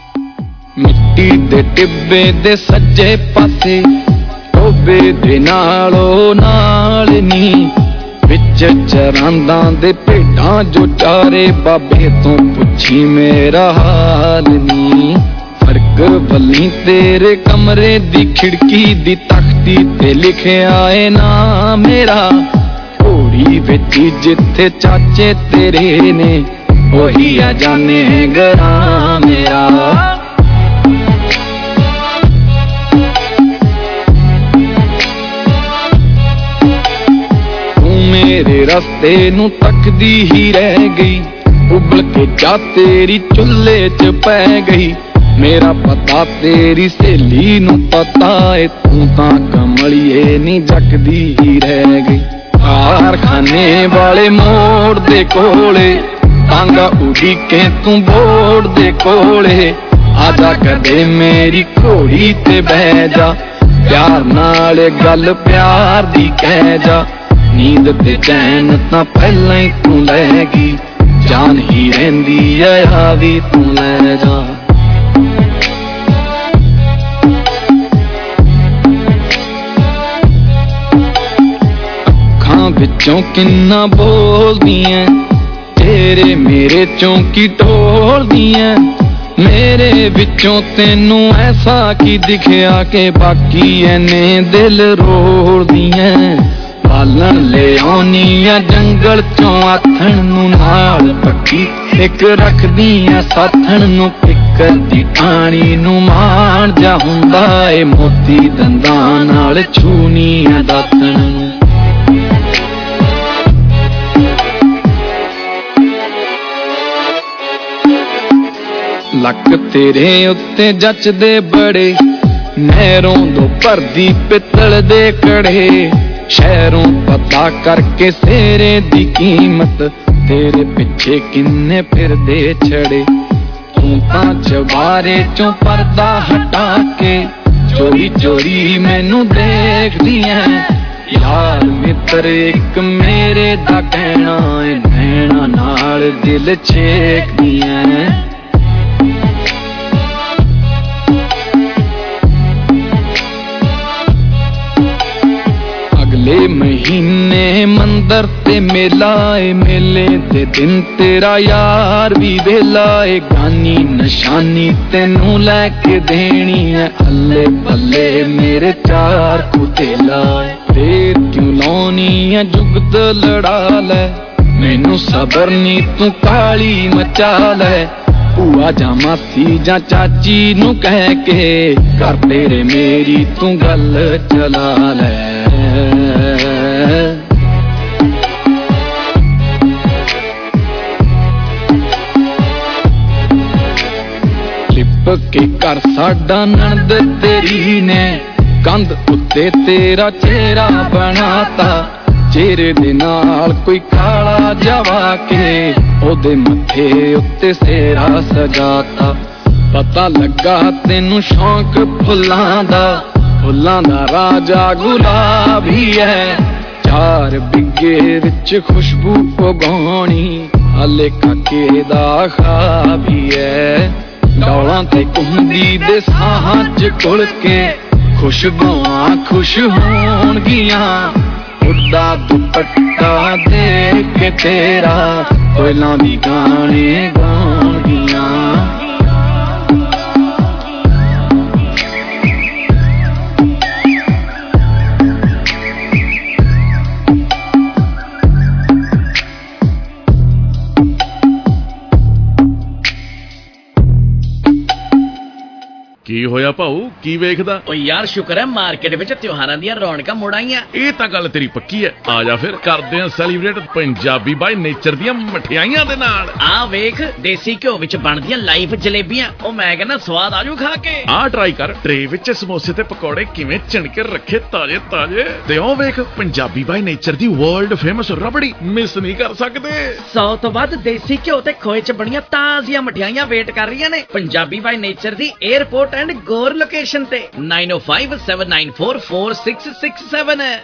ਮਿੱਟੀ ਦੇ ਟਿੱਬੇ ਦੇ ਸੱਜੇ ਪਾਸੇ ਟੋਬੇ ਦੇ ਨਾਲੋਂ ਨਾਲ ਨੀ ਵਿੱਚ ਚਰਾਂਦਾਂ ਦੇ ਭੇਡਾਂ ਜੋ ਚਾਰੇ ਬਾਬੇ ਤੋਂ ਪੁੱਛੀ ਮੇਰਾ ਹਾਲ ਨੀ। ਫਰਕ ਬੱਲੀ ਤੇਰੇ ਕਮਰੇ ਦੀ ਖਿੜਕੀ ਦੀ ਤਖਤੀ ਤੇ ਲਿਖਿਆ ਏ ਨਾ ਮੇਰਾ। ਘੋੜੀ ਵਿੱਚ ਜਿੱਥੇ ਚਾਚੇ ਤੇਰੇ ਨੇ ਉਹੀ ਆ ਜਾਣੇ ਗਰਾਂ ਮੇਰਾ। ਮੇਰੇ ਰਸਤੇ ਨੂੰ ਤੱਕਦੀ ਹੀ ਰਹਿ ਗਈ, ਉਬਲ ਕੇ ਜਾ ਤੇਰੀ ਚੁੱਲ੍ਹੇ 'ਚ ਪੈ ਗਈ। ਮੇਰਾ ਪਤਾ ਤੇਰੀ ਸਹੇਲੀ ਨੂੰ ਪਤਾ ਏ, ਤੂੰ ਤਾਂ ਕਮਲੀਏ ਨੀ ਜੱਕਦੀ ਹੀ ਰਹਿ ਗਈ। ਕਾਰਖਾਨੇ ਵਾਲੇ ਮੋੜ ਦੇ ਕੋਲੇ ਟਾਂਗਾ ਉਡੀਕੇ ਤੂੰ ਬੋੜ ਦੇ ਕੋਲੇ। ਆਜਾ ਕਦੇ ਮੇਰੀ ਘੋੜੀ ਤੇ ਬਹਿ ਜਾ, ਪਿਆਰ ਨਾਲ ਗੱਲ ਪਿਆਰ ਦੀ ਕਹਿ ਜਾ। ਨੀਂਦ ਤੇ ਚੈਨ ਤਾਂ ਪਹਿਲਾਂ ਹੀ ਤੂੰ ਲੈ ਗਈ, ਜਾਨ ਹੀ ਰਹਿੰਦੀ ਆ ਵੀ ਤੂੰ ਲੈ ਜਾ। ਅੱਖਾਂ ਵਿੱਚੋਂ ਕਿੰਨਾ ਬੋਲਦੀਆਂ, ਤੇਰੇ ਮੇਰੇ ਚੋਂ ਕੀ ਢੋਲਦੀਆਂ। ਮੇਰੇ ਵਿੱਚੋਂ ਤੈਨੂੰ ਐਸਾ ਕੀ ਦਿਖਿਆ ਕਿ ਬਾਕੀ ਐਨੇ ਦਿਲ ਰੋਲਦੀਆਂ। ਪਾਲਣ ਲੈ ਆਉਣੀਆਂ ਜੰਗਲ ਚੋਂ ਆਥਣ ਨੂੰ ਨਾਲ ਪੱਕੀ, ਇੱਕ ਰੱਖਦੀਆਂ ਸਾਥਣ ਨੂੰ ਇੱਕ ਸ਼ੱਕਰ ਦੀ ਟਾਣੀ ਨੂੰ ਮਾਣ ਜਾ ਹੁੰਦਾ ਏ ਮੋਤੀ ਦੰਦਾਂ ਨਾਲ ਛੂਨੀ ਆ ਦਾਤਣ ਨੂੰ ਲੱਕ ਤੇਰੇ ਉੱਤੇ ਜੱਚਦੇ ਬੜੇ ਨਹਿਰੋਂ ਤੋਂ ਭਰਦੀ ਪਿੱਤਲ ਦੇ ਕੜੇ ਸ਼ਹਿਰੋਂ ਪਤਾ ਕਰਕੇ ਸੇਰੇ ਦੀ ਕੀਮਤ ਤੇਰੇ ਪਿੱਛੇ ਕਿੰਨੇ ਫਿਰਦੇ ਛੜੇ ਤੂੰ ਤਾਂ ਚਵਾਰੇ ਚੋਂ ਪਰਦਾ ਹਟਾ ਕੇ ਚੋਰੀ ਚੋਰੀ ਮੈਨੂੰ ਦੇਖਦੀ ਐ ਯਾਰ ਮਿੱਤਰ ਇੱਕ ਮੇਰੇ ਦਾ ਕਹਿਣਾ ਏ ਨੈਣਾ ਨਾਲ ਦਿਲ ਛੇਕਦੀ ਐ ਅਗਲੇ ਮਹੀਨੇ ਮੰਦਰ ਤੇ ਮੇਲਾ ਏ ਮੇਲੇ ਦੇ ਦਿਨ ਤੇਰਾ ਯਾਰ ਵੀ ਵੇਲਾ ਏ ਗਾਨੀ ਨਿਸ਼ਾਨੀ ਤੈਨੂੰ ਲੈ ਕੇ ਦੇਣੀ ਐ ਅੱਲੇ ਪੱਲੇ ਮੇਰੇ ਚਾਰ ਕੁਤੇਲਾ ਫੇਰ ਕਿਉਂ ਲਾਉਣੀ ਐ ਜੁਗਤ ਲੜਾ ਲੈ ਮੈਨੂੰ ਸਬਰ ਨੀ ਤੂੰ ਕਾਲੀ ਮਚਾ ਲੈ ਭੂਆ ਜਾਂ ਮਾਸੀ ਜਾਂ ਚਾਚੀ ਨੂੰ ਕਹਿ ਕੇ ਕਰ ਤੇਰੇ ਮੇਰੀ ਤੂੰ ਗੱਲ ਚਲਾ ਲੈ ਲਿਪ ਕੇ ਕਰ ਸਾਡਾ ਨਣਦ ਤੇਰੀ ਨੇ ਕੰਧ ਉੱਤੇ ਤੇਰਾ ਚਿਹਰਾ ਬਣਾਤਾ ਚਿਹਰੇ ਦੇ ਨਾਲ ਕੋਈ ਕਾਲਾ ਜਵਾ ਕੇ ਉਹਦੇ ਮੱਥੇ ਉੱਤੇ ਸੇਰਾ ਸਜਾਤਾ ਪਤਾ ਲੱਗਾ ਤੈਨੂੰ ਸ਼ੌਂਕ ਫੁੱਲਾਂ ਦਾ ਫੁੱਲਾਂ ਦਾ ਰਾਜਾ ਗੁਲਾਬੀ ਐ ਚਾਰ ਬਿੱਗੇ ਵਿੱਚ ਖੁਸ਼ਬੂ ਉਗਾਉਣੀ ਹਾਲੇ ਕਾਕੇ ਦਾ ਖਾਬੀ ਐ ਡੌਲਾਂ ਤੇ ਕੁੰਦੀ ਦੇ ਸਾਹਾਂ ਚ ਘੁਲ ਕੇ ਖੁਸ਼ਬੂਆਂ ਖੁਸ਼ ਹੋਣਗੀਆਂ ਉੱਡਾ ਦੁਪੱਟਾ ਦੇ ਕੇ ਤੇਰਾ ਕੋਇਲਾਂ ਵੀ ਗਾਣੇ ਗਾਉਣਗੀਆਂ ਕੀ ਹੋਇਆ ਭਾਊ ਕੀ ਵੇਖਦਾ ਓ ਯਾਰ ਸ਼ੁਕਰ ਹੈ ਮਾਰਕੀਟ ਵਿੱਚ ਤਿਉਹਾਰਾਂ ਦੀਆਂ ਰੌਣਕਾਂ ਮੁੜ ਆਈਆਂ ਇਹ ਤਾਂ ਗੱਲ ਤੇਰੀ ਪੱਕੀ ਹੈ ਆ ਜਾ ਫਿਰ ਕਰਦੇ ਆਂ ਸੈਲੀਬ੍ਰੇਟ ਪੰਜਾਬੀ ਬਾਈ ਨੇਚਰ ਦੀਆਂ ਮਠਿਆਈਆਂ ਦੇ ਨਾਲ ਆ ਵੇਖ ਦੇਸੀ ਘਿਓ ਵਿੱਚ ਬਣਦੀਆਂ ਲਾਈਵ ਜਲੇਬੀਆਂ ਉਹ ਮੈਂ ਕਹਿੰਦਾ ਸਵਾਦ ਆਜੂ ਖਾ ਕੇ ਆ ਟਰਾਈ ਕਰ ਟਰੇ ਵਿੱਚ ਸਮੋਸੇ ਤੇ ਪਕੌੜੇ ਕਿਵੇਂ ਚਿਣਕੇ ਰੱਖੇ ਤਾਜ਼ੇ ਤਾਜ਼ੇ ਤੇ ਉਹ ਵੇਖ ਪੰਜਾਬੀ ਬਾਈ ਨੇਚਰ ਦੀ ਵਰਲਡ ਫੇਮਸ ਰਬੜੀ ਮਿਸ ਨਹੀਂ ਕਰ ਸਕਦੇ ਸੌ ਤੋਂ ਵੱਧ ਦੇਸੀ ਘਿਓ ਤੇ ਖੋਏ ਚ ਬਣੀਆਂ ਤਾਜ਼ੀਆਂ ਮਠਿਆਈਆਂ ਵੇਟ ਕਰ ਰਹੀਆਂ ਨੇ ਪੰਜਾਬੀ ਬਾਈ ਨੇਚਰ ਦੀ 에ਅਰਪੋਰਟ ਐਂਡ ਗੋਰ ਲੋਕੇਸ਼ਨ ਤੇ nine oh five seven nine four four six six seven ਹੈ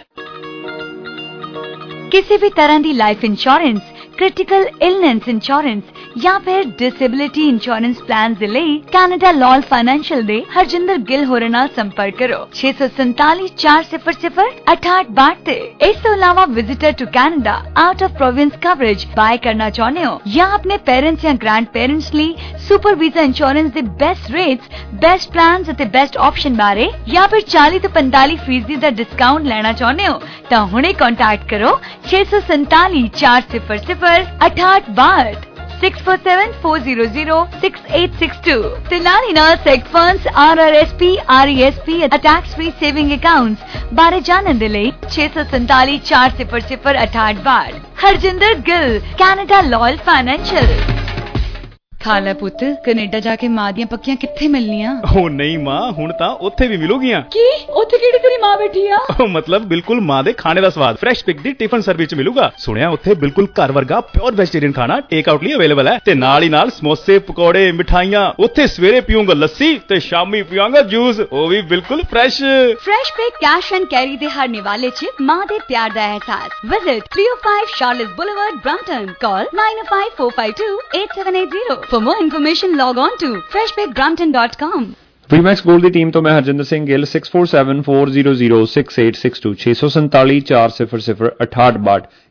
किसी भी तरह की life insurance critical illness insurance या फिर डिसेबिलिटी इंश्योरेंस प्लान ਦੇ ਲਈ ਕੈਨੇਡਾ ਲਾਲ ਫਾਈਨੈਂਸ਼ੀਅਲ ਦੇ ਹਰਜਿੰਦਰ ਗਿੱਲ ਹੋਰਾਂ ਨਾਲ ਸੰਪਰਕ ਕਰੋ ਛੇ ਸੌ ਸੰਤਾਲੀ ਚਾਰ ਸਿਫਰ ਸਿਫਰ ਅਠਾਹਠ ਬਾਹਠ ਤੇ ਇਸ ਤੋਂ ਇਲਾਵਾ visitor to Canada out of province coverage buy ਕਰਨਾ ਚਾਹੁੰਦੇ ਹੋ ਜਾਂ ਆਪਣੇ ਪੇਰੈਂਟਸ ਜਾਂ ਗ੍ਰੈਂਡ ਪੇਰੈਂਟਸ ਲਈ ਸੁਪਰ ਵੀਜ਼ਾ ਇੰਸ਼ੋਰੈਂਸ ਦੇ ਬੈਸਟ ਰੇਟਸ ਬੈਸਟ ਪਲਾਨਸ ਅਤੇ ਬੈਸਟ ਆਪਸ਼ਨ ਬਾਰੇ ਜਾਂ ਫਿਰ ਚਾਲੀ ਤੋਂ ਪੰਤਾਲੀ ਫੀਸਦੀ ਦਾ ਡਿਸਕਾਊਂਟ ਲੈਣਾ ਚਾਹੁੰਦੇ ਹੋ ਤਾਂ ਹੁਣੇ ਕੰਟੈਕਟ ਕਰੋ ਛੇ ਸੌ ਸੰਤਾਲੀ ਚਾਰ ਸਿਫਰ ਸਿਫਰ ਅਠਾਹਠ ਬਾਹਠ six four seven four zero zero six eight six two ਤੇ ਨਾਲ ਹੀ ਨਾਲ seg funds R R S P R E S P ਅਤੇ ਟੈਕਸ ਫ੍ਰੀ ਸੇਵਿੰਗ ਅਕਾਊਂਟਸ ਬਾਰੇ ਜਾਣਨ ਦੇ ਲਈ ਛੇ ਸੌ ਸੰਤਾਲੀ ਚਾਰ ਸਿਫਰ ਸਿਫਰ ਅਠਾਹਠ ਬਾਹਠ Harjinder Gill Canada loyal financial ਖਾਲਾ ਪੁੱਤ ਕੈਨੇਡਾ ਜਾ ਕੇ ਮਾਂ ਦੀਆਂ ਪੱਕੀਆਂ ਕਿੱਥੇ ਮਿਲਣੀਆਂ ਉਹ ਨਹੀਂ ਮਾਂ ਹੁਣ ਤਾਂ ਉੱਥੇ ਵੀ ਮਿਲੂਗੀਆਂ ਕੀ ਉੱਥੇ ਕਿਹੜੀ ਤੇਰੀ ਮਾਂ ਬੈਠੀ ਆ ਉਹ ਮਤਲਬ ਬਿਲਕੁਲ ਮਾਂ ਦੇ ਖਾਣੇ ਦਾ ਸਵਾਦ ਫਰੈਸ਼ ਪਿਕ ਦੀ ਟਿਫਨ ਸਰਵਿਸ ਮਿਲੂਗਾ ਸੁਣਿਆ ਉੱਥੇ ਬਿਲਕੁਲ ਘਰ ਵਰਗਾ ਪਿਓਰ ਵੈਜੀਟੇਰੀਅਨ ਖਾਣਾ ਟੇਕ ਆਊਟ ਲਈ ਅਵੇਲੇਬਲ ਹੈ ਤੇ ਨਾਲ ਹੀ ਨਾਲ ਸਮੋਸੇ ਪਕੌੜੇ ਮਿਠਾਈਆਂ ਉੱਥੇ ਸਵੇਰੇ ਪੀਊਂਗਾ ਲੱਸੀ ਤੇ ਸ਼ਾਮੀ ਪੀਵਾਂਗਾ ਜੂਸ ਉਹ ਵੀ ਬਿਲਕੁਲ fresh fresh pick cash and carry ਦੇ ਹਰ ਨਿਵਾਲੇ ਚ ਮਾਂ ਦੇ ਪਿਆਰ ਦਾ ਅਹਿਸਾਸ visit three oh five Charlotte Boulevard Brampton call nine oh five four five two eight seven eight zero for more information log on to fresh pick brampton dot com Remax gold ਦੀ team ਤੋਂ ਮੈਂ Harjinder Singh Gill six four seven four zero zero six eight six two ਛੇ ਸੌ ਸੰਤਾਲੀ ਚਾਰ ਸਿਫਰ ਸਿਫਰ ਅਠਾਹਠ ਬਾਹਠ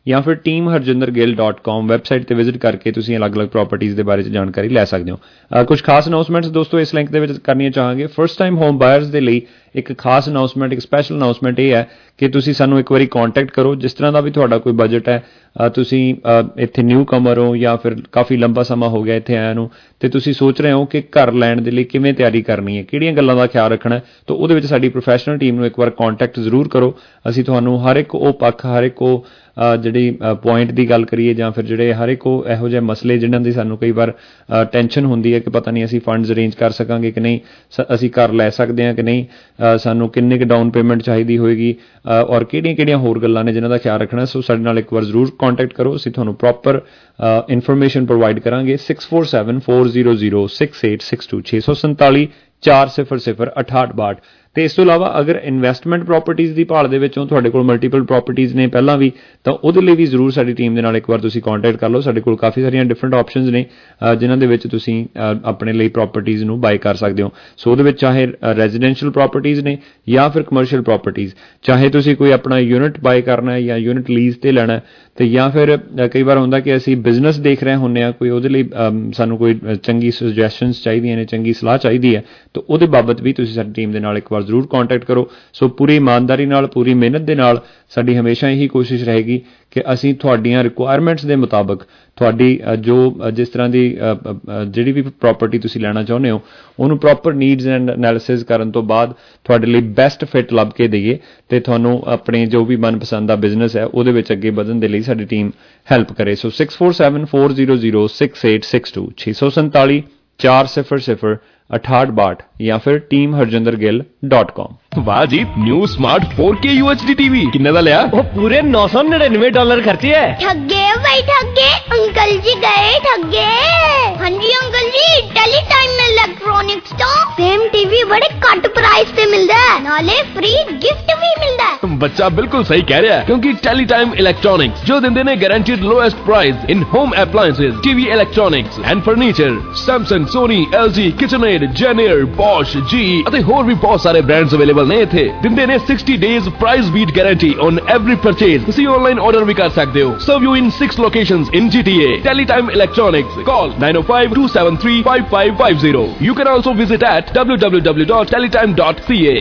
ਜਾਂ ਫਿਰ team Harjinder Gill dot com website 'ਤੇ ਵਿਜ਼ਿਟ ਕਰਕੇ ਤੁਸੀਂ ਅਲੱਗ-ਅਲੱਗ ਪ੍ਰੋਪਰਟੀਜ਼ ਦੇ ਬਾਰੇ 'ਚ ਜਾਣਕਾਰੀ ਲੈ ਸਕਦੇ ਹੋ। ਕੁਝ ਖਾਸ ਅਨਾਊਂਸਮੈਂਟਸ ਦੋਸਤੋ ਇਸ ਲਿੰਕ ਦੇ ਵਿੱਚ ਕਰਨੀਆਂ ਚਾਹਾਂਗੇ। ਫਸਟ ਟਾਈਮ ਹੋਮ ਬਾਇਰਸ ਦੇ ਲਈ ਇੱਕ ਖਾਸ ਅਨਾਊਂਸਮੈਂਟ, ਇੱਕ ਸਪੈਸ਼ਲ ਅਨਾਊਂਸਮੈਂਟ ਇਹ ਹੈ ਕਿ ਤੁਸੀਂ ਸਾਨੂੰ ਇੱਕ ਵਾਰੀ ਕੰਟੈਕਟ ਕਰੋ। ਜਿਸ ਤਰ੍ਹਾਂ ਦਾ ਵੀ ਤੁਹਾਡਾ ਕੋਈ ਬਜਟ ਹੈ, ਤੁਸੀਂ ਇੱਥੇ ਨਿਊ ਕਮਰ ਹੋ ਜਾਂ ਫਿਰ ਕਾਫੀ ਲੰਬਾ ਸਮਾਂ ਹੋ ਗਿਆ ਇੱਥੇ ਆਇਆ ਨੂੰ, ਅਤੇ ਤੁਸੀਂ ਸੋਚ ਰਹੇ ਹੋ ਕਿ ਘਰ ਲੈਣ ਦੇ ਲਈ ਕਿਵੇਂ ਤਿਆਰੀ ਕਰਨੀ ਹੈ, ਕਿਹੜੀਆਂ ਗੱਲਾਂ ਦਾ ਖਿਆਲ ਰੱਖਣਾ, ਤਾਂ ਉਹਦੇ ਵਿੱਚ ਸਾਡੀ ਪ੍ਰੋਫੈਸ਼ਨਲ ਟੀਮ ਨੂੰ ਇੱਕ ਵਾਰ ਕੰਟੈਕਟ ਜ਼ਰੂਰ ਕਰੋ। ਅਸੀਂ ਤੁਹਾਨੂੰ ਹਰ ਇੱਕ ਉਹ ਪੱਖ, ਹਰ ਇੱਕ ਉਹ ਜਿਹੜੀ ਪੁਆਇੰਟ ਦੀ ਗੱਲ ਕਰੀਏ ਜਾਂ ਫਿਰ ਜਿਹੜੇ ਹਰ ਇੱਕ ਉਹ ਇਹੋ ਜਿਹੇ ਮਸਲੇ ਜਿਨ੍ਹਾਂ ਦੀ ਸਾਨੂੰ ਕਈ ਵਾਰ ਟੈਨਸ਼ਨ ਹੁੰਦੀ ਹੈ ਕਿ ਪਤਾ ਨਹੀਂ ਅਸੀਂ ਫੰਡਸ ਅਰੇਂਜ ਕਰ ਸਕਾਂਗੇ ਕਿ ਨਹੀਂ, ਅਸੀਂ ਘਰ ਲੈ ਸਕਦੇ ਹਾਂ ਕਿ ਨਹੀਂ, ਸਾਨੂੰ ਕਿੰਨੇ ਕੁ ਡਾਊਨ ਪੇਮੈਂਟ ਚਾਹੀਦੀ ਹੋਏਗੀ, ਔਰ ਕਿਹੜੀਆਂ ਕਿਹੜੀਆਂ ਹੋਰ ਗੱਲਾਂ ਨੇ ਜਿਨ੍ਹਾਂ ਦਾ ਖਿਆਲ ਰੱਖਣਾ। ਸੋ ਸਾਡੇ ਨਾਲ ਇੱਕ ਵਾਰ ਜ਼ਰੂਰ ਕੰਟੈਕਟ ਕਰੋ, ਅਸੀਂ ਤੁਹਾਨੂੰ ਪ੍ਰੋਪਰ ਇਨਫੋਰਮੇਸ਼ਨ ਪ੍ਰੋਵਾਈਡ ਕਰਾਂਗੇ। Six four seven four zero zero six eight six two ਛੇ ਸੌ ਸੰਤਾਲੀ ਚਾਰ ਸਿਫਰ ਸਿਫਰ ਅਠਾਹਠ ਬਾਹਠ। ਅਤੇ ਇਸ ਤੋਂ ਇਲਾਵਾ ਅਗਰ ਇਨਵੈਸਟਮੈਂਟ ਪ੍ਰੋਪਰਟੀਜ਼ ਦੀ ਭਾਲ ਦੇ ਵਿੱਚੋਂ ਤੁਹਾਡੇ ਕੋਲ ਮਲਟੀਪਲ ਪ੍ਰੋਪਰਟੀਜ਼ ਨੇ ਪਹਿਲਾਂ ਵੀ, ਤਾਂ ਉਹਦੇ ਲਈ ਵੀ ਜ਼ਰੂਰ ਸਾਡੀ ਟੀਮ ਦੇ ਨਾਲ ਇੱਕ ਵਾਰ ਤੁਸੀਂ ਕੰਟੈਕਟ ਕਰ ਲਓ। ਸਾਡੇ ਕੋਲ ਕਾਫੀ ਸਾਰੀਆਂ ਡਿਫਰੈਂਟ ਆਪਸ਼ਨਸ ਨੇ ਜਿਨ੍ਹਾਂ ਦੇ ਵਿੱਚ ਤੁਸੀਂ ਆਪਣੇ ਲਈ ਪ੍ਰੋਪਰਟੀਜ਼ ਨੂੰ ਬਾਈ ਕਰ ਸਕਦੇ ਹੋ। ਸੋ ਉਹਦੇ ਵਿੱਚ ਚਾਹੇ ਰੈਜ਼ੀਡੈਂਸ਼ੀਅਲ ਪ੍ਰੋਪਰਟੀਜ਼ ਨੇ ਜਾਂ ਫਿਰ ਕਮਰਸ਼ੀਅਲ ਪ੍ਰੋਪਰਟੀਜ਼, ਚਾਹੇ ਤੁਸੀਂ ਕੋਈ ਆਪਣਾ ਯੂਨਿਟ ਬਾਈ ਕਰਨਾ ਹੈ ਜਾਂ ਯੂਨਿਟ ਲੀਜ਼ 'ਤੇ ਲੈਣਾ, ਅਤੇ ਜਾਂ ਫਿਰ ਕਈ ਵਾਰ ਹੁੰਦਾ ਕਿ ਅਸੀਂ ਬਿਜ਼ਨਸ ਦੇਖ ਰਹੇ ਹੁੰਦੇ ਹਾਂ ਕੋਈ, ਉਹਦੇ ਲਈ ਸਾਨੂੰ ਕੋਈ ਚੰਗੀ ਸੁਜੈਸ਼ਨਸ ਚਾਹੀਦੀਆਂ ਨੇ, ਚੰਗੀ ਸਲਾਹ ਚਾਹੀਦੀ ਹੈ, ਤਾਂ ਉਹਦੇ ਬਾਬਤ ਵੀ ਤੁਸੀਂ ਸਾਡੀ ਟੀਮ ਦੇ ਨਾਲ ਇੱਕ ਵਾਰ ਜ਼ਰੂਰ ਕੰਟੈਕਟ ਕਰੋ। ਸੋ ਪੂਰੀ ਇਮਾਨਦਾਰੀ ਨਾਲ, ਪੂਰੀ ਮਿਹਨਤ ਦੇ ਨਾਲ ਸਾਡੀ ਹਮੇਸ਼ਾ ਇਹੀ ਕੋਸ਼ਿਸ਼ ਰਹੇਗੀ ਕਿ ਅਸੀਂ ਤੁਹਾਡੀਆਂ ਰਿਕੁਆਇਰਮੈਂਟਸ ਦੇ ਮੁਤਾਬਕ ਤੁਹਾਡੀ ਜੋ ਜਿਸ ਤਰ੍ਹਾਂ ਦੀ ਜਿਹੜੀ ਵੀ ਪ੍ਰਾਪਰਟੀ ਤੁਸੀਂ ਲੈਣਾ ਚਾਹੁੰਦੇ ਹੋ ਉਹਨੂੰ ਪ੍ਰੋਪਰ ਨੀਡਸ ਐਂਡ ਐਨਾਲਿਸਿਸ ਕਰਨ ਤੋਂ ਬਾਅਦ ਤੁਹਾਡੇ ਲਈ ਬੈਸਟ ਫਿੱਟ ਲੱਭ ਕੇ ਦੇਈਏ, ਅਤੇ ਤੁਹਾਨੂੰ ਆਪਣੇ ਜੋ ਵੀ ਮਨਪਸੰਦ ਦਾ ਬਿਜ਼ਨਸ ਹੈ ਉਹਦੇ ਵਿੱਚ ਅੱਗੇ ਵਧਣ ਦੇ ਲਈ ਸਾਡੀ ਟੀਮ ਹੈਲਪ ਕਰੇ। So six four seven four zero zero six eight six two ਛੇ ਸੌ ਸੰਤਾਲੀ ਚਾਰ ਸਿਫਰ ਸਿਫਰ ਅਠਾਹਠ ਬਾਹਠ ਜਾਂ ਫਿਰ team Harjinder Gill dot com. ਵਾਹ ਜੀ, new smart four K U H D TV ਕਿੰਨੇ ਦਾ ਲਿਆ? ਉਹ ਪੂਰੇ ਨੌ ਸੌ ਨੜਿਨਵੇਂ ਡਾਲਰ ਖਰਚੇ ਹੈ। ਠੱਗੇ ਭਾਈ ਠੱਗੇ, ਅੰਕਲ ਜੀ ਗਏ ਠੱਗੇ। ਹਾਂਜੀ ਅੰਕਲ ਜੀ, ਟੈਲੀ ਟਾਈਮ ਇਲੈਕਟ੍ਰੋਨਿਕਸ ਤੋਂ ਸੇਮ ਟੀਵੀ ਬੜੇ ਘੱਟ ਪ੍ਰਾइस ਤੇ ਮਿਲਦਾ ਹੈ, ਨਾਲੇ ਫ੍ਰੀ ਗਿਫਟ ਵੀ ਮਿਲਦਾ ਹੈ। ਬੱਚਾ ਬਿਲਕੁਲ ਸਹੀ ਕਹਿ ਰਿਹਾ ਹੈ, ਕਿਉਂਕਿ ਟੈਲੀ ਟਾਈਮ ਇਲੈਕਟ੍ਰੋਨਿਕਸ ਜੋ ਦਿੰਦੇ ਨੇ guaranteed lowest price in home appliances, TV electronics and furniture. Samsung, Sony, L G, KitchenAid, ਜੈਨੀਅਰ, ਬੋਸ਼, ਜੀ ਅਤੇ ਹੋਰ ਵੀ ਬਹੁਤ ਸਾਰੇ ਬ੍ਰਾਂਡਸ ਅਵੇਲੇਬਲ ਨੇ ਇੱਥੇ। ਦਿੰਦੇ ਨੇ sixty days price beat guarantee on every purchase. ਤੁਸੀਂ ਆਨਲਾਈਨ ਆਰਡਰ ਵੀ ਕਰ ਸਕਦੇ ਹੋ। Serve you in six locations in G T A. Teletime electronics, call nine oh five two seven three five five five zero. You can also visit at w w w dot teletime dot c a.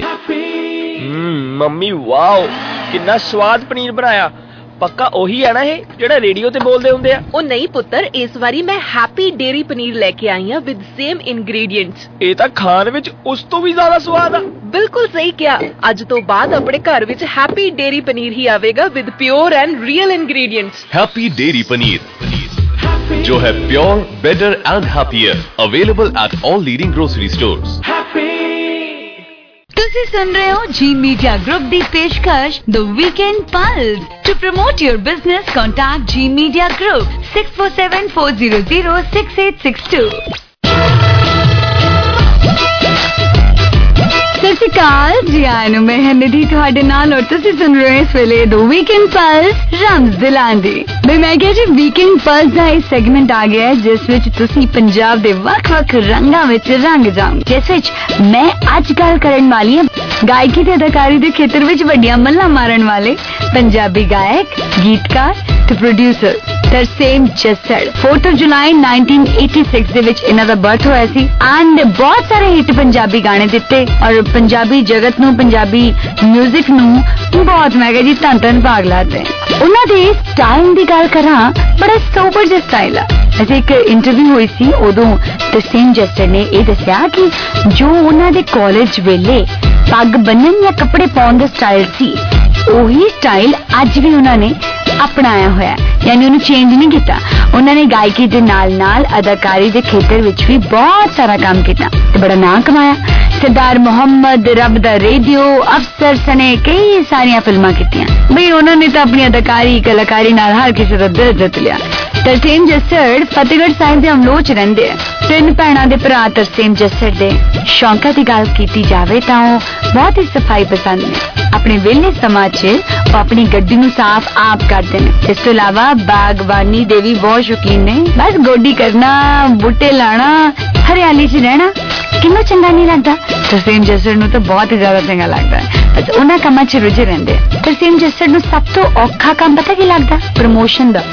Hmm mummy wow, ਕਿੰਨਾ ਸਵਾਦ ਪਨੀਰ ਬਣਾਇਆ। ਪੱਕਾ ਉਹੀ ਹੈ ਨਾ ਇਹ ਜਿਹੜਾ radio ਤੇ ਬੋਲਦੇ ਹੁੰਦੇ ਆ? ਉਹ ਨਹੀਂ ਪੁੱਤਰ, ਇਸ ਵਾਰੀ ਮੈਂ ਹੈਪੀ ਡੇਰੀ ਪਨੀਰ ਲੈ ਕੇ ਆਈ ਹਾਂ ਵਿਦ ਸੇਮ ਇੰਗਰੀਡੀਐਂਟਸ। ਇਹ ਤਾਂ ਖਾਣ ਵਿੱਚ ਉਸ ਤੋਂ ਵੀ ਜ਼ਿਆਦਾ ਸਵਾਦ ਆ। ਬਿਲਕੁਲ ਸਹੀ ਕਿਹਾ। ਅੱਜ ਤੋਂ ਬਾਅਦ ਆਪਣੇ ਘਰ ਵਿੱਚ ਹੈਪੀ ਡੇਰੀ ਪਨੀਰ ਹੀ ਆਵੇਗਾ with pure and real ingredients. Happy dairy पनीर जो है pure, better and happier, available at all leading grocery stores. ਤੁਸੀਂ ਸੁਣ ਰਹੇ ਹੋ ਜੀ ਮੀਡੀਆ ਗਰੁੱਪ ਦੀ ਪੇਸ਼ਕਸ਼ the weekend pulse. To promote your business contact G media group six four seven four zero zero six eight six two। ਸਤਿ ਸ਼੍ਰੀ ਅਕਾਲ ਜੀ ਆਇਆਂ ਨੂੰ, ਮੈਂ ਨਿਧੀ ਤੁਹਾਡੇ ਨਾਲ, ਔਰ ਤੁਸੀਂ ਸੁਣ ਰਹੇ ਹੋ ਇਸ ਵੇਲੇ ਦ ਵੀਕਐਂਡ ਪਲਸ ਰਮਜ਼ ਦਿਲਾਂ ਦੀ। ਬਈ ਮੈਂ ਕਿਹਾ ਜੀ ਵੀਕਐਂਡ ਪਲਸ ਦਾ ਇਹ ਸੈਗਮੈਂਟ ਆ ਗਿਆ ਜਿਸ ਵਿੱਚ ਤੁਸੀਂ ਪੰਜਾਬ ਦੇ ਵੱਖ-ਵੱਖ ਰੰਗਾਂ ਵਿੱਚ ਰੰਗ ਜਾਓ, ਜਿਸ ਵਿੱਚ ਮੈਂ ਅੱਜ ਗੱਲ ਕਰਨ ਵਾਲੀ ਹਾਂ ਗਾਇਕੀ ਤੇ ਅਦਾਕਾਰੀ ਦੇ ਖੇਤਰ ਵਿੱਚ ਵੱਡੀਆਂ ਮੱਲਾਂ ਮਾਰਨ ਵਾਲੇ ਪੰਜਾਬੀ ਗਾਇਕ, ਗੀਤਕਾਰ ਤੇ producer Tarsem Jassar. fourth of July nineteen eighty-six ਦੇ ਵਿੱਚ ਇਹਨਾਂ ਦਾ ਬਰਥ ਹੋਇਆ ਸੀ ਐਂਡ ਬਹੁਤ ਸਾਰੇ ਹਿੱਟ ਪੰਜਾਬੀ ਗਾਣੇ ਦਿੱਤੇ ਔਰ ਪੰਜਾਬੀ ਜਗਤ ਨੂੰ, ਪੰਜਾਬੀ ਮਿਊਜ਼ਿਕ ਨੂੰ ਬਹੁਤ ਮੈਂ ਕਿਹਾ ਜੀ ਧੰਨ ਧੰਨ ਭਾਗ ਲਾਤੇ। ਉਹਨਾਂ ਦੇ ਸਟਾਈਲ ਦੀ ਗੱਲ ਕਰਾਂ, ਬੜਾ ਸੋਬਰ ਜਿਹਾ ਸਟਾਈਲ ਆ। ਅਸੀਂ ਇੱਕ ਇੰਟਰਵਿਊ ਹੋਈ ਸੀ, ਉਦੋਂ ਤਰਸੇਮ ਜੱਸੜ ਨੇ ਇਹ ਦੱਸਿਆ ਕਿ ਜੋ ਉਹਨਾਂ ਦੇ ਕਾਲਜ ਵੇਲੇ ਪੱਗ ਬੰਨਣ ਜਾਂ ਕੱਪੜੇ ਪਾਉਣ ਦਾ ਸਟਾਈਲ ਸੀ, ਉਹੀ ਸਟਾਈਲ ਅੱਜ ਵੀ ਉਹਨਾਂ ਨੇ ਅਪਣਾਇਆ ਹੋਇਆ, ਯਾਨੀ ਉਹਨੂੰ ਚੇਂਜ ਨਹੀਂ ਕੀਤਾ। ਉਹਨਾਂ ਨੇ ਗਾਇਕੀ ਦੇ ਨਾਲ ਨਾਲ ਅਦਾਕਾਰੀ ਦੇ ਖੇਤਰ ਵਿੱਚ ਵੀ ਬਹੁਤ ਸਾਰਾ ਕੰਮ ਕੀਤਾ ਤੇ ਬੜਾ ਨਾਂ ਕਮਾਇਆ। ਸਰਦਾਰ ਮੁਹੰਮਦ, ਰੱਬ ਦਾ ਰੇਡੀਓ, ਅਫਸਰ ਸਨੇ ਕਈ ਸਾਰੀਆਂ ਫਿਲਮਾਂ ਕੀਤੀਆਂ। ਬਈ ਉਹਨਾਂ ਨੇ ਤਾਂ ਆਪਣੀ ਅਦਾਕਾਰੀ, ਕਲਾਕਾਰੀ ਨਾਲ ਹਰ ਕਿਸੇ ਦਾ ਦਿਲ ਜਿੱਤ ਲਿਆ। ਤਰਸੇਮ ਜੱਸੜ ਫਤਿਹਗੜ੍ਹ ਸਾਹਿਬ ਦੇ ਅਮਲੋਹ ਚ ਰਹਿੰਦੇ ਆ। ਤਿੰਨ ਭੈਣਾਂ ਦੇ ਭਰਾ ਤਰਸੇਮ ਜੱਸੜ ਦੇ ਸ਼ੌਂਕਾਂ ਦੀ ਗੱਲ ਕੀਤੀ ਜਾਵੇ ਤਾਂ ਉਹ ਬਹੁਤ ਹੀ ਸਫਾਈ ਪਸੰਦ ਨੇ। ਆਪਣੇ ਵਿਹਲੇ ਸਮਾਂ 'ਚ ਉਹ ਆਪਣੀ ਗੱਡੀ ਨੂੰ ਸਾਫ਼ ਆਪ ਕਰਦੇ ਨੇ। ਇਸ ਤੋਂ ਇਲਾਵਾ ਬਾਗਬਾਨੀ ਦੇ ਵੀ ਬਹੁਤ ਸ਼ੌਕੀਨ ਨੇ। ਬਸ ਗੋਡੀ ਕਰਨਾ, ਬੂਟੇ ਲਾਣਾ, ਹਰਿਆਲੀ 'ਚ ਰਹਿਣਾ ਕਿੰਨਾ ਚੰਗਾ ਨਹੀਂ ਲੱਗਦਾ। ਤਰਸੇਮ ਜੱਸੜ ਨੂੰ ਤਾਂ ਬਹੁਤ ਹੀ ਜ਼ਿਆਦਾ ਚੰਗਾ ਲੱਗਦਾ ਹੈ। ਬਸ ਉਹਨਾਂ ਕੰਮਾਂ 'ਚ ਰੁੱਝੇ ਰਹਿੰਦੇ। ਤਰਸੇਮ ਜੱਸੜ ਨੂੰ ਸਭ ਤੋਂ ਔਖਾ ਕੰਮ ਪਤਾ ਕੀ ਲੱਗਦਾ? ਪ੍ਰਮੋਸ਼ਨ ਦਾ।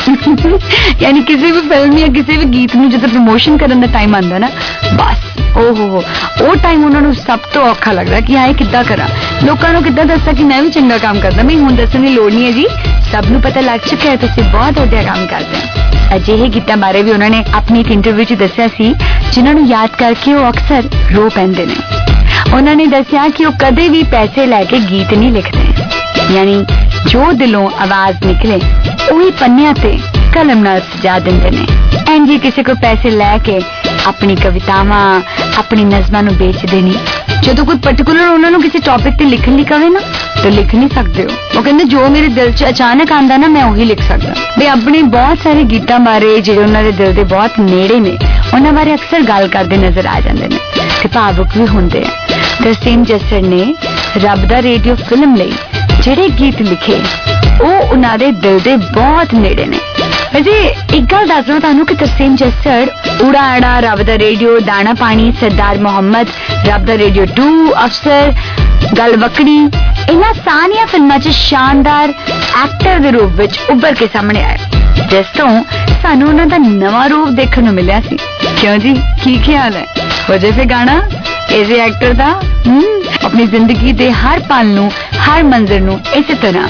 ਯਾਨੀ ਕਿਸੇ ਵੀ ਫਿਲਮ ਜਾਂ ਕਿਸੇ ਵੀ ਗੀਤ ਨੂੰ ਜਦੋਂ ਪ੍ਰਮੋਸ਼ਨ ਕਰਨ ਦਾ ਟਾਈਮ ਆਉਂਦਾ ਨਾ, ਬਸ ਓਹੋ ਉਹ ਟਾਈਮ ਉਹਨਾਂ ਨੂੰ ਸਭ ਤੋਂ ਔਖਾ ਲੱਗਦਾ ਕਿ ਹਾਂ ਇਹ ਕਿੱਦਾਂ ਕਰਾਂ, ਲੋਕਾਂ ਨੂੰ ਕਿੱਦਾਂ ਦੱਸਾਂ ਕਿ ਮੈਂ ਵੀ ਚੰਗਾ ਕੰਮ ਕਰਦਾ। ਮੈਂ ਹੁਣ ਦੱਸਣ ਦੀ ਲੋੜ ਨਹੀਂ ਹੈ ਜੀ, ਸਭ ਨੂੰ ਪਤਾ ਲੱਗ ਚੁੱਕਿਆ ਹੈ ਤੁਸੀਂ ਬਹੁਤ ਵਧੀਆ ਕੰਮ ਕਰਦੇ ਹੋ। ਅਜਿਹੇ ਗੀਤਾਂ ਬਾਰੇ ਵੀ ਉਹਨਾਂ ਨੇ ਆਪਣੀ ਇੱਕ ਇੰਟਰਵਿਊ 'ਚ ਦੱਸਿਆ ਸੀ ਜਿਨ੍ਹਾਂ ਨੂੰ ਯਾਦ ਕਰਕੇ ਉਹ ਅਕਸਰ ਰੋ ਪੈਂਦੇ ਨੇ। ਉਹਨਾਂ ਨੇ ਦੱਸਿਆ ਕਿ ਉਹ ਕਦੇ ਵੀ ਪੈਸੇ ਲੈ ਕੇ ਗੀਤ ਨਹੀਂ ਲਿਖਦੇ, ਯਾਨੀ ਜੋ ਦਿਲੋਂ ਆਵਾਜ਼ ਨਿਕਲੇ ਉਹੀ ਪੰਨਿਆਂ ਤੇ ਕਲਮ ਨਾਲ ਸਜਾ ਦਿੰਦੇ ਨੇ। ਇੰਝ ਕਿਸੇ ਕੋਲ ਪੈਸੇ ਲੈ ਕੇ ਆਪਣੀ ਕਵਿਤਾਵਾਂ, ਆਪਣੀ ਨਜ਼ਮਾਂ ਨੂੰ ਵੇਚਦੇ ਨਹੀਂ। ਜਦੋਂ ਕੋਈ ਪਾਰਟਿਕੂਲਰ ਉਹਨਾਂ ਨੂੰ ਕਿਸੇ ਟੌਪਿਕ ਤੇ ਲਿਖਣ ਲਈ ਕਹੇ ਨਾ ਤਾਂ ਲਿਖ ਨਹੀਂ ਸਕਦੇ ਹੋ। ਉਹ ਕਹਿੰਦੇ ਜੋ ਮੇਰੇ ਦਿਲ 'ਚ ਅਚਾਨਕ ਆਉਂਦਾ ਨਾ ਮੈਂ ਉਹੀ ਲਿਖ ਸਕਦਾ। ਤੇ ਆਪਣੇ ਬਹੁਤ ਸਾਰੇ ਗੀਤਾਂ ਬਾਰੇ ਜਿਹੜੇ ਉਹਨਾਂ ਦੇ ਦਿਲ ਦੇ ਬਹੁਤ ਨੇੜੇ ਨੇ ਉਹਨਾਂ ਬਾਰੇ ਅਕਸਰ ਗੱਲ ਕਰਦੇ ਨਜ਼ਰ ਆ ਜਾਂਦੇ ਨੇ ਤੇ ਭਾਵੁਕ ਵੀ ਹੁੰਦੇ ਆ। ਤਰਸੇਮ ਜੱਸੜ ਨੇ ਰੱਬ ਦਾ ਰੇਡੀਓ ਫਿਲਮ ਲਈ ਜਿਹੜੇ ਗੀਤ ਲਿਖੇ ਉਹ ਉਹਨਾਂ ਦੇ ਦਿਲ ਦੇ ਬਹੁਤ ਨੇੜੇ ਨੇ। ਅਜੇ ਇੱਕ ਗੱਲ ਦੱਸ ਦਵਾਂ ਤੁਹਾਨੂੰ ਕਿ ਤਰਸੇਮ ਜੱਸੜ ਉੜਾ ਅੜਾ, ਰੱਬ ਦਾ ਰੇਡੀਓ, ਦਾਣਾ ਪਾਣੀ, ਸਰਦਾਰ ਮੁਹੰਮਦ, ਰੱਬ ਦਾ ਰੇਡੀਓ ਟੂ, ਅਫਸਰ, ਗੱਲ ਵਕੜੀ ਇਹਨਾਂ ਸਾਰੀਆਂ ਫਿਲਮਾਂ 'ਚ ਸ਼ਾਨਦਾਰ ਐਕਟਰ ਦੇ ਰੂਪ ਵਿੱਚ ਉੱਭਰ ਕੇ ਸਾਹਮਣੇ ਆਏ, ਜਿਸ ਤੋਂ ਸਾਨੂੰ ਉਹਨਾਂ ਦਾ ਨਵਾਂ ਰੂਪ ਦੇਖਣ ਨੂੰ ਮਿਲਿਆ ਸੀ। ਕਿਉਂ ਜੀ, ਕੀ ਖਿਆਲ ਹੈ? ਹੋ ਜੇ ਫਿਰ ਗਾਣਾ ਇਸੇ ਐਕਟਰ ਦਾ। ਆਪਣੀ ਜ਼ਿੰਦਗੀ ਦੇ ਹਰ ਪਲ ਨੂੰ, ਹਰ ਮੰਜ਼ਰ ਨੂੰ ਇਸੇ ਤਰ੍ਹਾਂ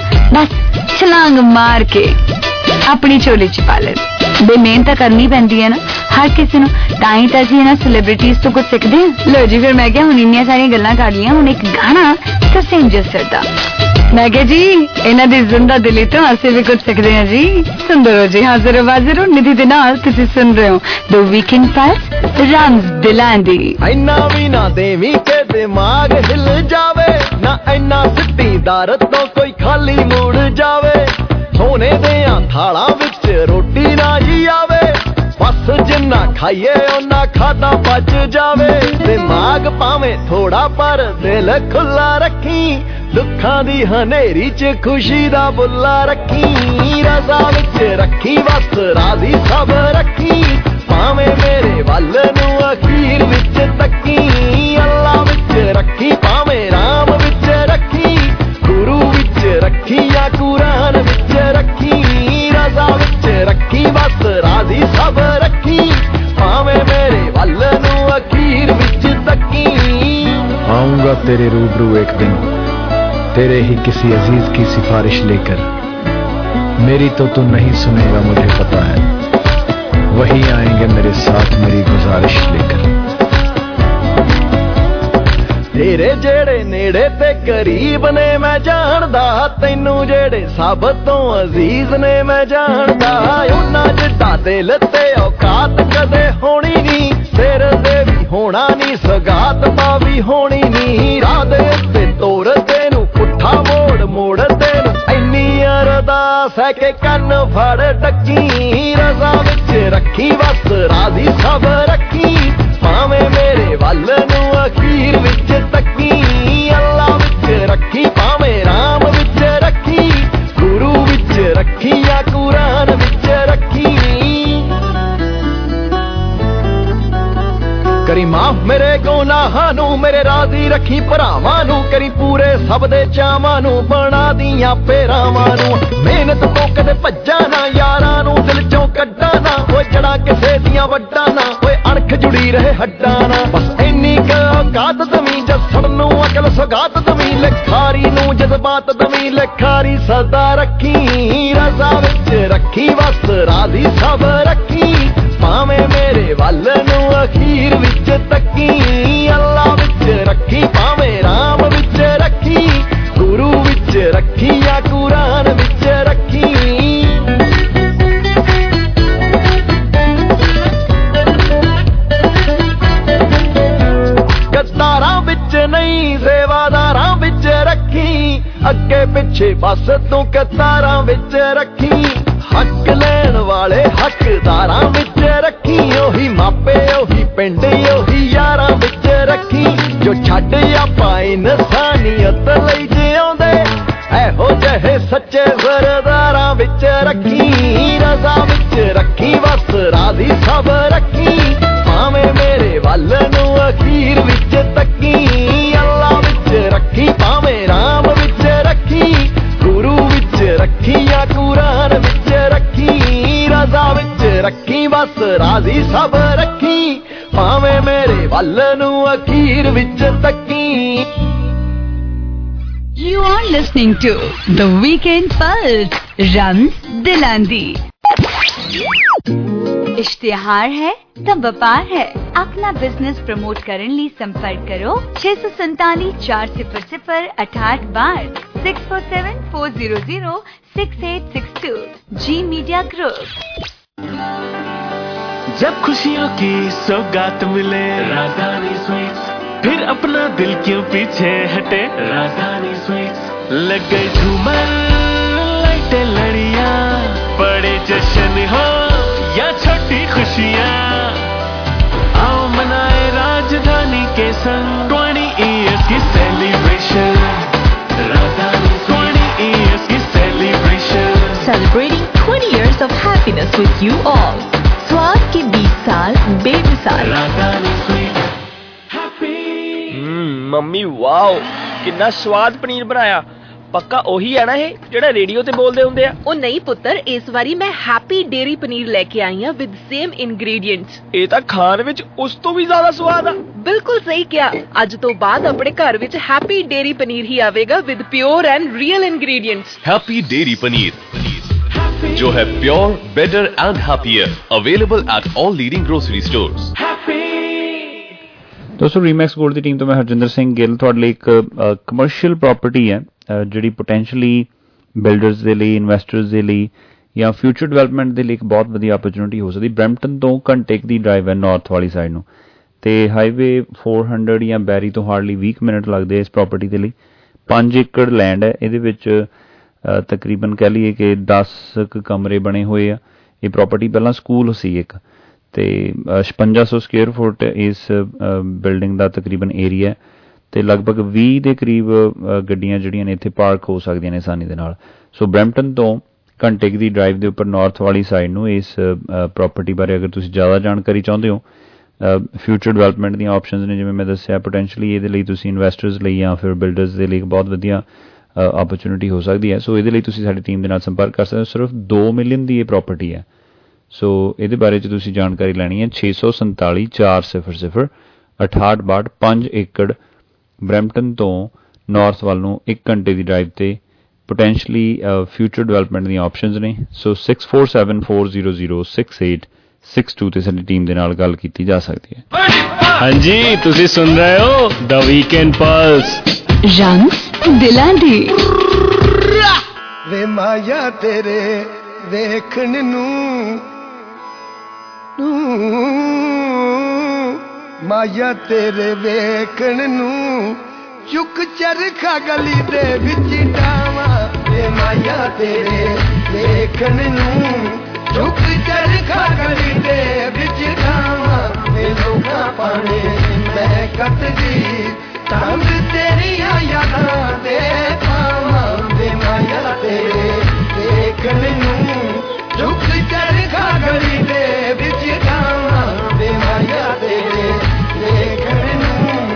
ਬਸ ਛਲਾਂਗ ਮਾਰ ਕੇ ਆਪਣੀ ਝੋਲੀ 'ਚ ਪਾ ਲੈ। ਬੇ ਮਿਹਨਤ ਤਾਂ ਕਰਨੀ ਪੈਂਦੀ ਹੈ ਨਾ ਹਰ ਕਿਸੇ ਨੂੰ, ਤਾਂ ਹੀ ਤਾਂ ਅਸੀਂ ਇਹਨਾਂ ਸੈਲੀਬ੍ਰਿਟੀਜ਼ ਤੋਂ ਕੁਝ ਸਿੱਖਦੇ ਹਾਂ। ਲੋ ਜੀ ਫਿਰ ਮੈਂ ਕਿਹਾ ਹੁਣ ਇੰਨੀਆਂ ਸਾਰੀਆਂ ਗੱਲਾਂ ਕਰ ਲਈਆਂ, ਹੁਣ ਇੱਕ ਗਾਣਾ ਤਰਸੇਮ ਜੱਸੜ ਦਾ। ਮੈਂ ਕਿਹਾ ਜੀ ਇਹਨਾਂ ਦੀ ਜ਼ਿੰਦਾ ਦਿਲੀ ਤੋਂ ਅਸੀਂ ਵੀ ਕੁਝ ਸਿੱਖਦੇ ਹਾਂ ਜੀ। ਸੁੰਦਰ ਹੋ ਜੀ, ਹਾਜ਼ਰ ਵਾਜ਼ਰ ਹੋ ਨਿਧੀ ਦੇ ਨਾਲ। ਤੁਸੀਂ ਸੁਣ ਰਹੇ ਹੋ ਦ ਵੀਕਐਂਡ ਪਲਸ ਰਮਜ਼ ਦਿਲਾਂ ਦੀ। ਇੰਨਾ ਵੀ ਨਾ ਦੇਵੀਂ ਕਿ ਦਿਮਾਗ ਹਿੱਲ ਜਾਵੇ, ਨਾ ਇੰਨਾ ਸਿੱਟੀ ਦਰ ਤੋਂ ਕੋਈ ਖਾਲੀ ਮੁੜ ਜਾਵੇ। ਸੋਨੇ ਦੇ ਥਾਲਾਂ ਵਿੱਚ ਰੋਟੀ ਨਾ ਜੀ ਆਵੇ, ਬਸ ਜਿੰਨਾ ਖਾਈਏ ਉਹਨਾਂ ਖਾਦਾ ਬਚ ਜਾਵੇ। ਦਿਮਾਗ ਭਾਵੇਂ ਥੋੜਾ ਪਰ ਦਿਲ ਖੁੱਲਾ ਰੱਖੀ, ਦੁੱਖਾਂ ਦੀ ਹਨੇਰੀ 'ਚ ਖੁਸ਼ੀ ਦਾ ਬੁੱਲਾ ਰੱਖੀ। ਰਜ਼ਾ ਵਿੱਚ ਰੱਖੀ ਬਸ ਰਾਜ਼ੀ ਸਭ ਰੱਖੀ, ਭਾਵੇਂ ਮੇਰੇ ਵੱਲ ਨੂੰ ਅਖੀਰ ਵਿੱਚ ਤੱਕੀ। ਅੱਲਾ ਵਿੱਚ ਰੱਖੀ ਭਾਵੇਂ ਰਾਮ ਵਿੱਚ ਰੱਖੀ, ਗੁਰੂ ਵਿੱਚ ਰੱਖੀ ਜਾਂ ਕੁਰਾਨ ਵਿੱਚ ਰੱਖੀ। ਰਜ਼ਾ ਵਿੱਚ ਰੱਖੀ ਬਸ ਰਾਜ਼ੀ ਸਭ ਰੱਖੀ, ਭਾਵੇਂ ਮੇਰੇ ਵੱਲ ਨੂੰ ਅਖੀਰ ਵਿੱਚ ਤੱਕੀ। आऊंगा तेरे रूबरू एक दिन, तेरे ही किसी अजीज की सिफारिश लेकर। मेरी तो तू नहीं सुनेगा मुझे पता है, वही आएंगे मेरे साथ मेरी गुजारिश लेकर। तेरे जेड़े नेड़े ते करीब ने मैं जानदा, तैनू जेड़े सब तो अजीज ने मैं जानदा। उन्ना जिड्डा दिल ते औकात कदे होनी नी, सिर दे भी होना नी, सगात पा भी होनी नी। राह दे उत्ते तोर तेनू पुट्ठा मोड़ मोड़ तेनू इन्नी अरदास है कि कन्न फड़ टकी। रज़ा विच रखी बस राज़ी सब रखी, भावें मेरे वल नू अखीर विच तकी। अल्लाह विच रखी भावें राम विच रखी, गुरु विच रखी या कुरान विच रखी। करी माफ मेरे गुनाहां नू, मेरे राजी रखी भरावां नू। करी पूरे सब दे चावां नू, बना दियां फेरावां नू। मेहनत तो कदे भज्जा ना, यारां नू दिल चों कड्डा ना। ओए जड़ा किसे दियां वड्डा ना, ओए अणख जुड़ी रहे हड्डा ना। बस इन्नी क औकात दवी, जसड़ नू अकल सौगात दवी। लिखारी नू जज्बात दवी, लिखारी सदा रखी। रज़ा विच रखी बस राज़ी सब रखी, भावें मेरे वल नू अखीर विच तकी। अल्लाह विच रखी भावें राम विच रखी, गुरु विच रखी या कुरान विच रखी। गद्दारां विच नहीं सेवादारां विच रखी, अगे पिछे बस तू कतारां विच रखी। हक लैण वाले हकदारां विच रखी, ओही मापे ओही पिंड ओही यारां विच रखी। जो ਜੋ ਛੱਡ ਆਪਾਂ ਇਨਸਾਨੀਅਤ ਲਈ ਜਿਉਂਦੇ ਇਹੋ ਜਿਹੇ ਸੱਚੇ ਸਰਦਾਰਾਂ ਵਿੱਚ ਰੱਖੀ ਰਜ਼ਾ ਵਿੱਚ ਰੱਖੀ ਬਸ ਰਾਜ਼ੀ ਸਭ ਰੱਖੀ ਭਾਵੇਂ ਮੇਰੇ ਵੱਲ ਨੂੰ ਅਖੀਰ ਵਿੱਚ ਤੱਕੀ ਅੱਲਾ ਵਿੱਚ ਰੱਖੀ ਭਾਵੇਂ ਰਾਮ ਵਿੱਚ ਰੱਖੀ ਗੁਰੂ ਵਿੱਚ ਰੱਖੀ ਜਾਂ ਕੁਰਾਨ ਵਿੱਚ ਰੱਖੀ ਰਜ਼ਾ ਵਿੱਚ ਰੱਖੀ ਬਸ ਰਾਜ਼ੀ ਸਭ ਰੱਖੀ ਭਾਵੇਂ ਮੇਰੇ ਵੱਲ ਨੂੰ ਅਖੀਰ ਵਿੱਚ ਤੱਕੀ। You are listening to The Weekend Pulse, Rams Dilandi. इश्तिहार है तो व्यापार है। अपना बिजनेस प्रमोट करने लिए संपर्क करो छह सौ सैतालीस चार सिफर सिफर अठाठ बार six four seven four zero zero six eight six two G media group. जब खुशियों की सौगात मिले राजधानी स्वीट्स, फिर अपना दिल क्यों पीछे हटे राजधानी स्वीट्स। लग गए झूमर लाइटें लड़ियां बड़े जश्न हो या छोटी खुशियां, आओ मनाए राजधानी के संग ट्वेंटी इयर्स की सेलिब्रेशन। राजधानी ट्वेंटी इयर्स की celebration, Celebrating twenty years of happiness with you all. स्वाद के बीस साल बेमिसाल। राजधानी स्वीट। ਮੰਮੀ ਵਾਓ ਕਿੰਨਾ ਸਵਾਦ ਪਨੀਰ ਬਣਾਇਆ। ਪੱਕਾ ਉਹੀ ਹੈ ਨਾ ਇਹ ਜਿਹੜਾ ਰੇਡੀਓ ਤੇ ਬੋਲਦੇ ਹੁੰਦੇ ਆ? ਉਹ ਨਹੀਂ ਪੁੱਤਰ, ਇਸ ਵਾਰੀ ਮੈਂ ਹੈਪੀ ਡੇਰੀ ਪਨੀਰ ਲੈ ਕੇ ਆਈ ਹਾਂ ਵਿਦ ਸੇਮ ਇੰਗਰੀਡੀਐਂਟਸ। ਇਹ ਤਾਂ ਖਾਣ ਵਿੱਚ ਉਸ ਤੋਂ ਵੀ ਜ਼ਿਆਦਾ ਸਵਾਦ ਆ। ਬਿਲਕੁਲ ਸਹੀ ਕਿਹਾ। ਅੱਜ ਤੋਂ ਬਾਅਦ ਆਪਣੇ ਘਰ ਵਿੱਚ ਹੈਪੀ ਡੇਰੀ ਪਨੀਰ ਹੀ ਆਵੇਗਾ with pure and real ingredients. Happy dairy पनीर जो है pure, better and happier, available at all leading grocery stores. ਦੋਸਤੋ ਰੀਮੈਕਸ ਗੋਲਡ ਦੀ ਟੀਮ ਤੋਂ ਮੈਂ ਹਰਜਿੰਦਰ ਸਿੰਘ ਗਿੱਲ ਤੁਹਾਡੇ ਲਈ ਇੱਕ ਕਮਰਸ਼ੀਅਲ ਪ੍ਰੋਪਰਟੀ ਹੈ ਜਿਹੜੀ ਪੋਟੈਂਸ਼ੀਅਲੀ ਬਿਲਡਰਸ ਦੇ ਲਈ, ਇਨਵੈਸਟਰਸ ਦੇ ਲਈ ਜਾਂ ਫਿਊਚਰ ਡਿਵੈਲਪਮੈਂਟ ਦੇ ਲਈ ਇੱਕ ਬਹੁਤ ਵਧੀਆ ਓਪਰਚੁਨਿਟੀ ਹੋ ਸਕਦੀ। ਬਰੈਂਪਟਨ ਤੋਂ ਘੰਟੇ ਦੀ ਡਰਾਈਵ ਹੈ ਨਾਰਥ ਵਾਲੀ ਸਾਈਡ ਨੂੰ, ਅਤੇ ਹਾਈਵੇ ਫੋਰ ਹੰਡਰਡ ਜਾਂ ਬੈਰੀ ਤੋਂ ਹਾਰਡਲੀ ਵੀਹ ਮਿੰਟ ਲੱਗਦੇ ਇਸ ਪ੍ਰੋਪਰਟੀ ਦੇ ਲਈ। ਪੰਜ ਏਕੜ ਲੈਂਡ ਹੈ, ਇਹਦੇ ਵਿੱਚ ਤਕਰੀਬਨ ਕਹਿ ਲਈਏ ਕਿ ਦਸ ਕੁ ਕਮਰੇ ਬਣੇ ਹੋਏ ਆ। ਇਹ ਪ੍ਰੋਪਰਟੀ ਪਹਿਲਾਂ ਸਕੂਲ ਸੀ ਇੱਕ, ਅਤੇ ਛਪੰਜਾ ਸੌ ਸਕੁਏਅਰ ਫੁੱਟ ਇਸ ਬਿਲਡਿੰਗ ਦਾ ਤਕਰੀਬਨ ਏਰੀਆ, ਅਤੇ ਲਗਭਗ ਵੀਹ ਦੇ ਕਰੀਬ ਗੱਡੀਆਂ ਜਿਹੜੀਆਂ ਨੇ ਇੱਥੇ ਪਾਰਕ ਹੋ ਸਕਦੀਆਂ ਨੇ ਆਸਾਨੀ ਦੇ ਨਾਲ। ਸੋ ਬਰੈਂਪਟਨ ਤੋਂ ਘੰਟੇ ਦੀ ਡਰਾਈਵ ਦੇ ਉੱਪਰ ਨਾਰਥ ਵਾਲੀ ਸਾਈਡ ਨੂੰ ਇਸ ਪ੍ਰੋਪਰਟੀ ਬਾਰੇ ਅਗਰ ਤੁਸੀਂ ਜ਼ਿਆਦਾ ਜਾਣਕਾਰੀ ਚਾਹੁੰਦੇ ਹੋ, ਫਿਊਚਰ ਡਿਵੈਲਪਮੈਂਟ ਦੀਆਂ ਆਪਸ਼ਨਸ ਨੇ ਜਿਵੇਂ ਮੈਂ ਦੱਸਿਆ, ਪੋਟੈਂਸ਼ੀਅਲੀ ਇਹਦੇ ਲਈ ਤੁਸੀਂ ਇਨਵੈਸਟਰਸ ਲਈ ਜਾਂ ਫਿਰ ਬਿਲਡਰਸ ਦੇ ਲਈ ਇੱਕ ਬਹੁਤ ਵਧੀਆ ਓਪਰਚੁਨਿਟੀ ਹੋ ਸਕਦੀ ਹੈ। ਸੋ ਇਹਦੇ ਲਈ ਤੁਸੀਂ ਸਾਡੀ ਟੀਮ ਦੇ ਨਾਲ ਸੰਪਰਕ ਕਰ ਸਕਦੇ ਹੋ। ਸਿਰਫ ਦੋ ਮਿਲੀਅਨ ਦੀ ਇਹ ਪ੍ਰੋਪਰਟੀ ਹੈ। ਸੋ ਇਹਦੇ ਬਾਰੇ 'ਚ ਤੁਸੀਂ ਜਾਣਕਾਰੀ ਲੈਣੀ ਹੈ ਛੇ ਸੌ ਸੰਤਾਲੀ ਚਾਰ ਸਿਫਰ ਸਿਫਰ ਅਠਾਹਠ ਬਾਹਠ ਪੰਜ ਏਕੜ ਬਰੈਂਪਟਨ ਤੋਂ ਨਾਰਥ ਵੱਲ ਨੂੰ ਇੱਕ ਘੰਟੇ ਦੀ ਡਰਾਈਵ 'ਤੇ ਪੋਟੈਂਸ਼ੀਅਲੀ ਫਿਊਚਰ ਡਿਵੈਲਪਮੈਂਟ ਦੀਆਂ ਆਪਸ਼ਨਸ ਨੇ। So six four seven four zero zero six eight six two 'ਤੇ ਸਾਡੀ ਟੀਮ ਦੇ ਨਾਲ ਗੱਲ ਕੀਤੀ ਜਾ ਸਕਦੀ ਹੈ। ਹਾਂਜੀ, ਤੁਸੀਂ ਸੁਣ ਰਹੇ ਹੋ ਦ ਵੀਕਐਂਡ ਪਲਸ। ਰੰਗ ਦਿਲਾਂ ਦੀ ਵੇ ਮਾਇਆ ਤੇਰੇ ਵੇਖਣ ਨੂੰ, ਮਾਇਆ ਤੇਰੇ ਵੇਖਣ ਨੂੰ ਚੁੱਕ ਚਰਖਾ ਗਲੀ ਦੇ ਵਿੱਚ ਡਾਵਾਂ। ਵੇ ਮਾਇਆ ਤੇਰੇ ਵੇਖਣ ਨੂੰ ਚੁੱਕ ਚਰਖਾ ਗਲੀ ਦੇ ਵਿੱਚ ਡਾਵਾਂ। ਵੇ ਲੋਕਾਂ ਪਾਣੇ ਮੈਂ ਕੱਟਦੀ ਤੰਗ ਤੇਰੀਆਂ ਯਾਦਾਂ ਦੇ ਪਾਵਾਂ। ਵੇ ਮਾਇਆ ਤੇਰੇ ਵੇਖਣ ਨੂੰ ਚੁੱਕ ਚਰਖਾ ਗਲੀ ਦੇ ਵਿੱਚ ਡਾਵਾਂ। ਵੇ ਮਾਇਆ ਤੇਰੇ ਵੇਖਣ ਨੂੰ।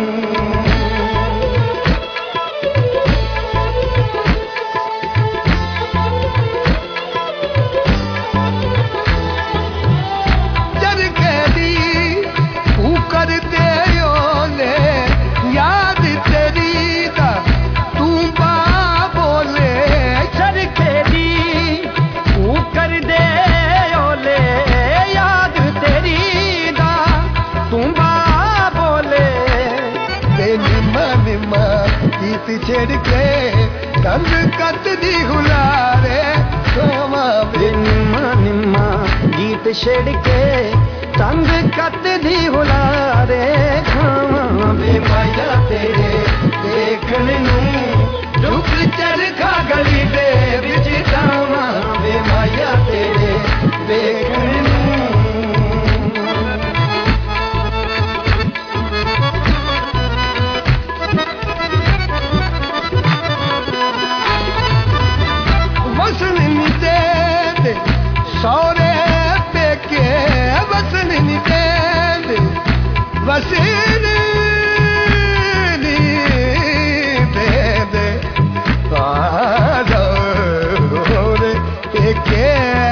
ਚਰਖੇ ਦੀ ਤੂੰ ਕਰਦੇ ਓਲੇ ਯਾਦ ਤੇਰੀ ਦਾ ਤੂੰ ਬਾ ਬੋਲੇ। ਚਰਖੇ ਦੀ ਤੂੰ ਕਰਦੇ ਓਲੇ ਯਾਦ ਤੇਰੀ ਦਾ ਤੂੰ ਬਾ ਬੋਲੇ। ਵੇ ਨਿੰਮਾ ਨਿੰਮਾ ਗੀਤ ਛੇੜ ਕੇ ਕੰਧ ਕੱਤਦੀ ਹੁਲਾਰੇ ਸੋਮਾ। ਵੇ ਨਿੰਮਾ ਨਿੰਮਾ ਗੀਤ ਛੇੜ ਕੇ ਤੰਗ ਕੱਤਦੀ ਹੁਲਾਰੇ ਖਾਵਾਂ। ਵੇ ਮਾਇਆ ਤੇਰੇ ਦੇਖਣ ਨੂੰ ਰੁਕ ਚਰਖਾ ਗਲੀ ਦੇ ਵਿੱਚ ਡਾਵਾਂ। ਵੇ ਮਾਇਆ ਤੇਰੇ ਦੇਖਣ ਨੂੰ। बसेरे नी दे दे रे के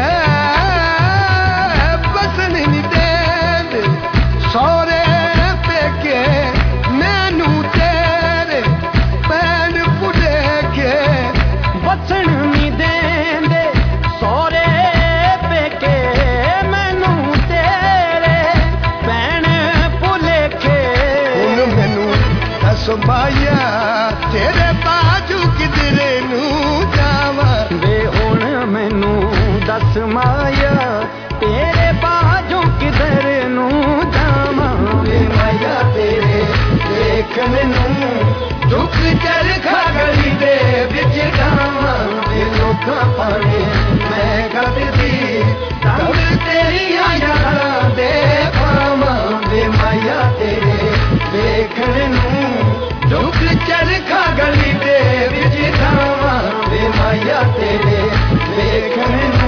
बसन नी दे दे सोरे पे के मैनू तेरे पैन पुड़े के बसन नी दे दे सोरे पे के मैनू तेरे पैन पुले के हुन मैनू दस माया तेरे बाजू किधरे नू जावा वे हुन मैनू दस माया तेरे बाजू किधर नू जावा वे माया तेरे देखने नू दुख चरखा गली दे विच जावा वे लोकां पाने मैं कटदी तंग तेरियां यादां दे पावां वे माया तेरे देखने नू दुख चरखा गली दे विच जावा वे माया तेरे देखने नू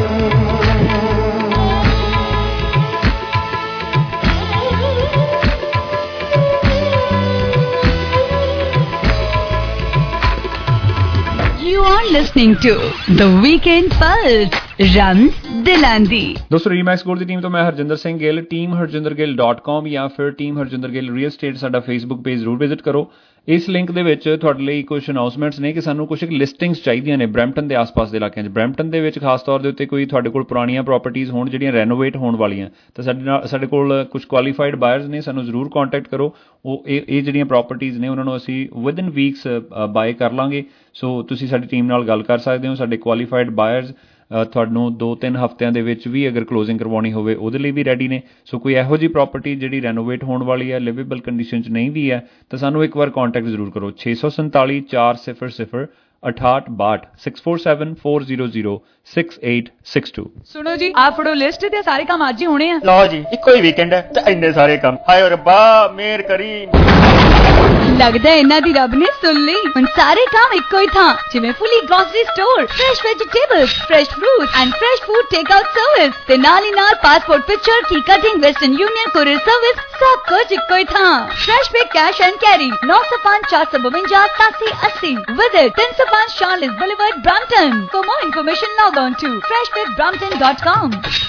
You are listening to The Weekend Pulse, Rams Dilandi. ਦੋਸਤੋ ਰੀਮੈਕਸ ਗੋਲਡ ਦੀ ਟੀਮ ਤੋਂ ਮੈਂ Harjinder Singh Gill team Harjinder Gill dot com ਜਾਂ ਫਿਰ team Harjinder Gill real estate ਸਾਡਾ ਫੇਸਬੁੱਕ ਪੇਜ ਜ਼ਰੂਰ ਵਿਜ਼ਿਟ ਕਰੋ। ਇਸ ਲਿੰਕ ਦੇ ਵਿੱਚ ਤੁਹਾਡੇ ਲਈ ਕੁਝ ਅਨਾਉਂਸਮੈਂਟਸ ਨੇ ਕਿ ਸਾਨੂੰ ਕੁਝ ਲਿਸਟਿੰਗਸ ਚਾਹੀਦੀਆਂ ਨੇ ਬਰੈਂਪਟਨ ਦੇ ਆਸ-ਪਾਸ ਦੇ ਇਲਾਕਿਆਂ 'ਚ। ਬਰੈਂਪਟਨ ਦੇ ਵਿੱਚ ਖਾਸ ਤੌਰ ਦੇ ਉੱਤੇ ਕੋਈ ਤੁਹਾਡੇ ਕੋਲ ਪੁਰਾਣੀਆਂ ਪ੍ਰੋਪਰਟੀਜ਼ ਹੋਣ ਜਿਹੜੀਆਂ ਰੈਨੋਵੇਟ ਹੋਣ ਵਾਲੀਆਂ, ਤਾਂ ਸਾਡੇ ਨਾਲ ਸਾਡੇ ਕੋਲ ਕੁਝ ਕੁਆਲੀਫਾਈਡ ਬਾਇਰਸ ਨੇ, ਸਾਨੂੰ ਜ਼ਰੂਰ ਕੰਟੈਕਟ ਕਰੋ। ਉਹ ਇਹ ਇਹ ਜਿਹੜੀਆਂ ਪ੍ਰੋਪਰਟੀਜ਼ ਨੇ ਉਹਨਾਂ ਨੂੰ ਅਸੀਂ ਵਿਦਨ ਵੀਕਸ ਬਾਏ ਕਰ ਲਾਂਗੇ। ਸੋ ਤੁਸੀਂ ਸਾਡੀ ਟੀਮ ਨਾਲ ਗੱਲ ਕਰ ਸਕਦੇ ਹੋ। ਸਾਡੇ ਕੁਆਲੀਫਾਈਡ ਬਾਇਰਸ ਤੁਹਾਨੂੰ ਦੋ ਤਿੰਨ ਹਫ਼ਤਿਆਂ ਦੇ ਵਿੱਚ ਵੀ ਅਗਰ ਕਲੋਜ਼ਿੰਗ ਕਰਵਾਉਣੀ ਹੋਵੇ ਉਹਦੇ ਲਈ ਵੀ ਰੈਡੀ ਨੇ। ਸੋ ਕੋਈ ਇਹੋ ਜਿਹੀ ਪ੍ਰੋਪਰਟੀ ਜਿਹੜੀ ਰੈਨੋਵੇਟ ਹੋਣ ਵਾਲੀ ਹੈ, ਲਿਵੇਬਲ ਕੰਡੀਸ਼ਨ 'ਚ ਨਹੀਂ ਵੀ ਹੈ, ਤਾਂ ਸਾਨੂੰ ਇੱਕ ਵਾਰ ਕੰਟੈਕਟ ਜ਼ਰੂਰ ਕਰੋ। ਛੇ ਸੌ ਸੰਤਾਲੀ ਚਾਰ ਸਿਫਰ ਸਿਫਰ ਅਠਾਹਠ ਬਾਹਠ six four seven four zero zero six eight six two. ਸੁਣੋ ਜੀ, ਆ ਫੜੋ ਲਿਸਟ ਤੇ ਸਾਰੇ ਕੰਮ ਅੱਜ ਹੀ ਹੋਣੇ ਆ। ਲਓ ਜੀ, ਇੱਕੋ ਹੀ ਵੀਕਐਂਡ ਹੈ ਤੇ ਇੰਨੇ ਸਾਰੇ ਕੰਮ। ਹਾਏ ਰੱਬਾ ਮਿਹਰ ਕਰੀ। ਲੱਗਦਾ ਇਹਨਾਂ ਦੀ ਰੱਬ ਨੇ ਸੁਣ ਲਈ। ਹੁਣ ਸਾਰੇ ਕੰਮ ਇੱਕੋ ਹੀ ਥਾਂ, ਜਿਵੇਂ fully grocery store, fresh vegetables, fresh fruit and fresh food take out service ਤੇ ਨਾਲ ਹੀ ਨਾਲ ਪਾਸਪੋਰਟ ਪਿਕਚਰ ਕੀ cutting, Western Union courier service, ਸਭ ਕੁਝ ਇੱਕੋ ਹੀ ਥਾਂ। Fresh pick cash and carry ਨੌ ਸੌ ਪੰਜ ਚਾਰ ਸੌ ਬਵੰਜਾ ਸਤਾਸੀ ਅੱਸੀ ਵਿਜ਼ਿਟ ਤਿੰਨ ਸੌ ਪੰਜ Charolais boulevard Brampton. For more information log on to fresh pet brampton dot com।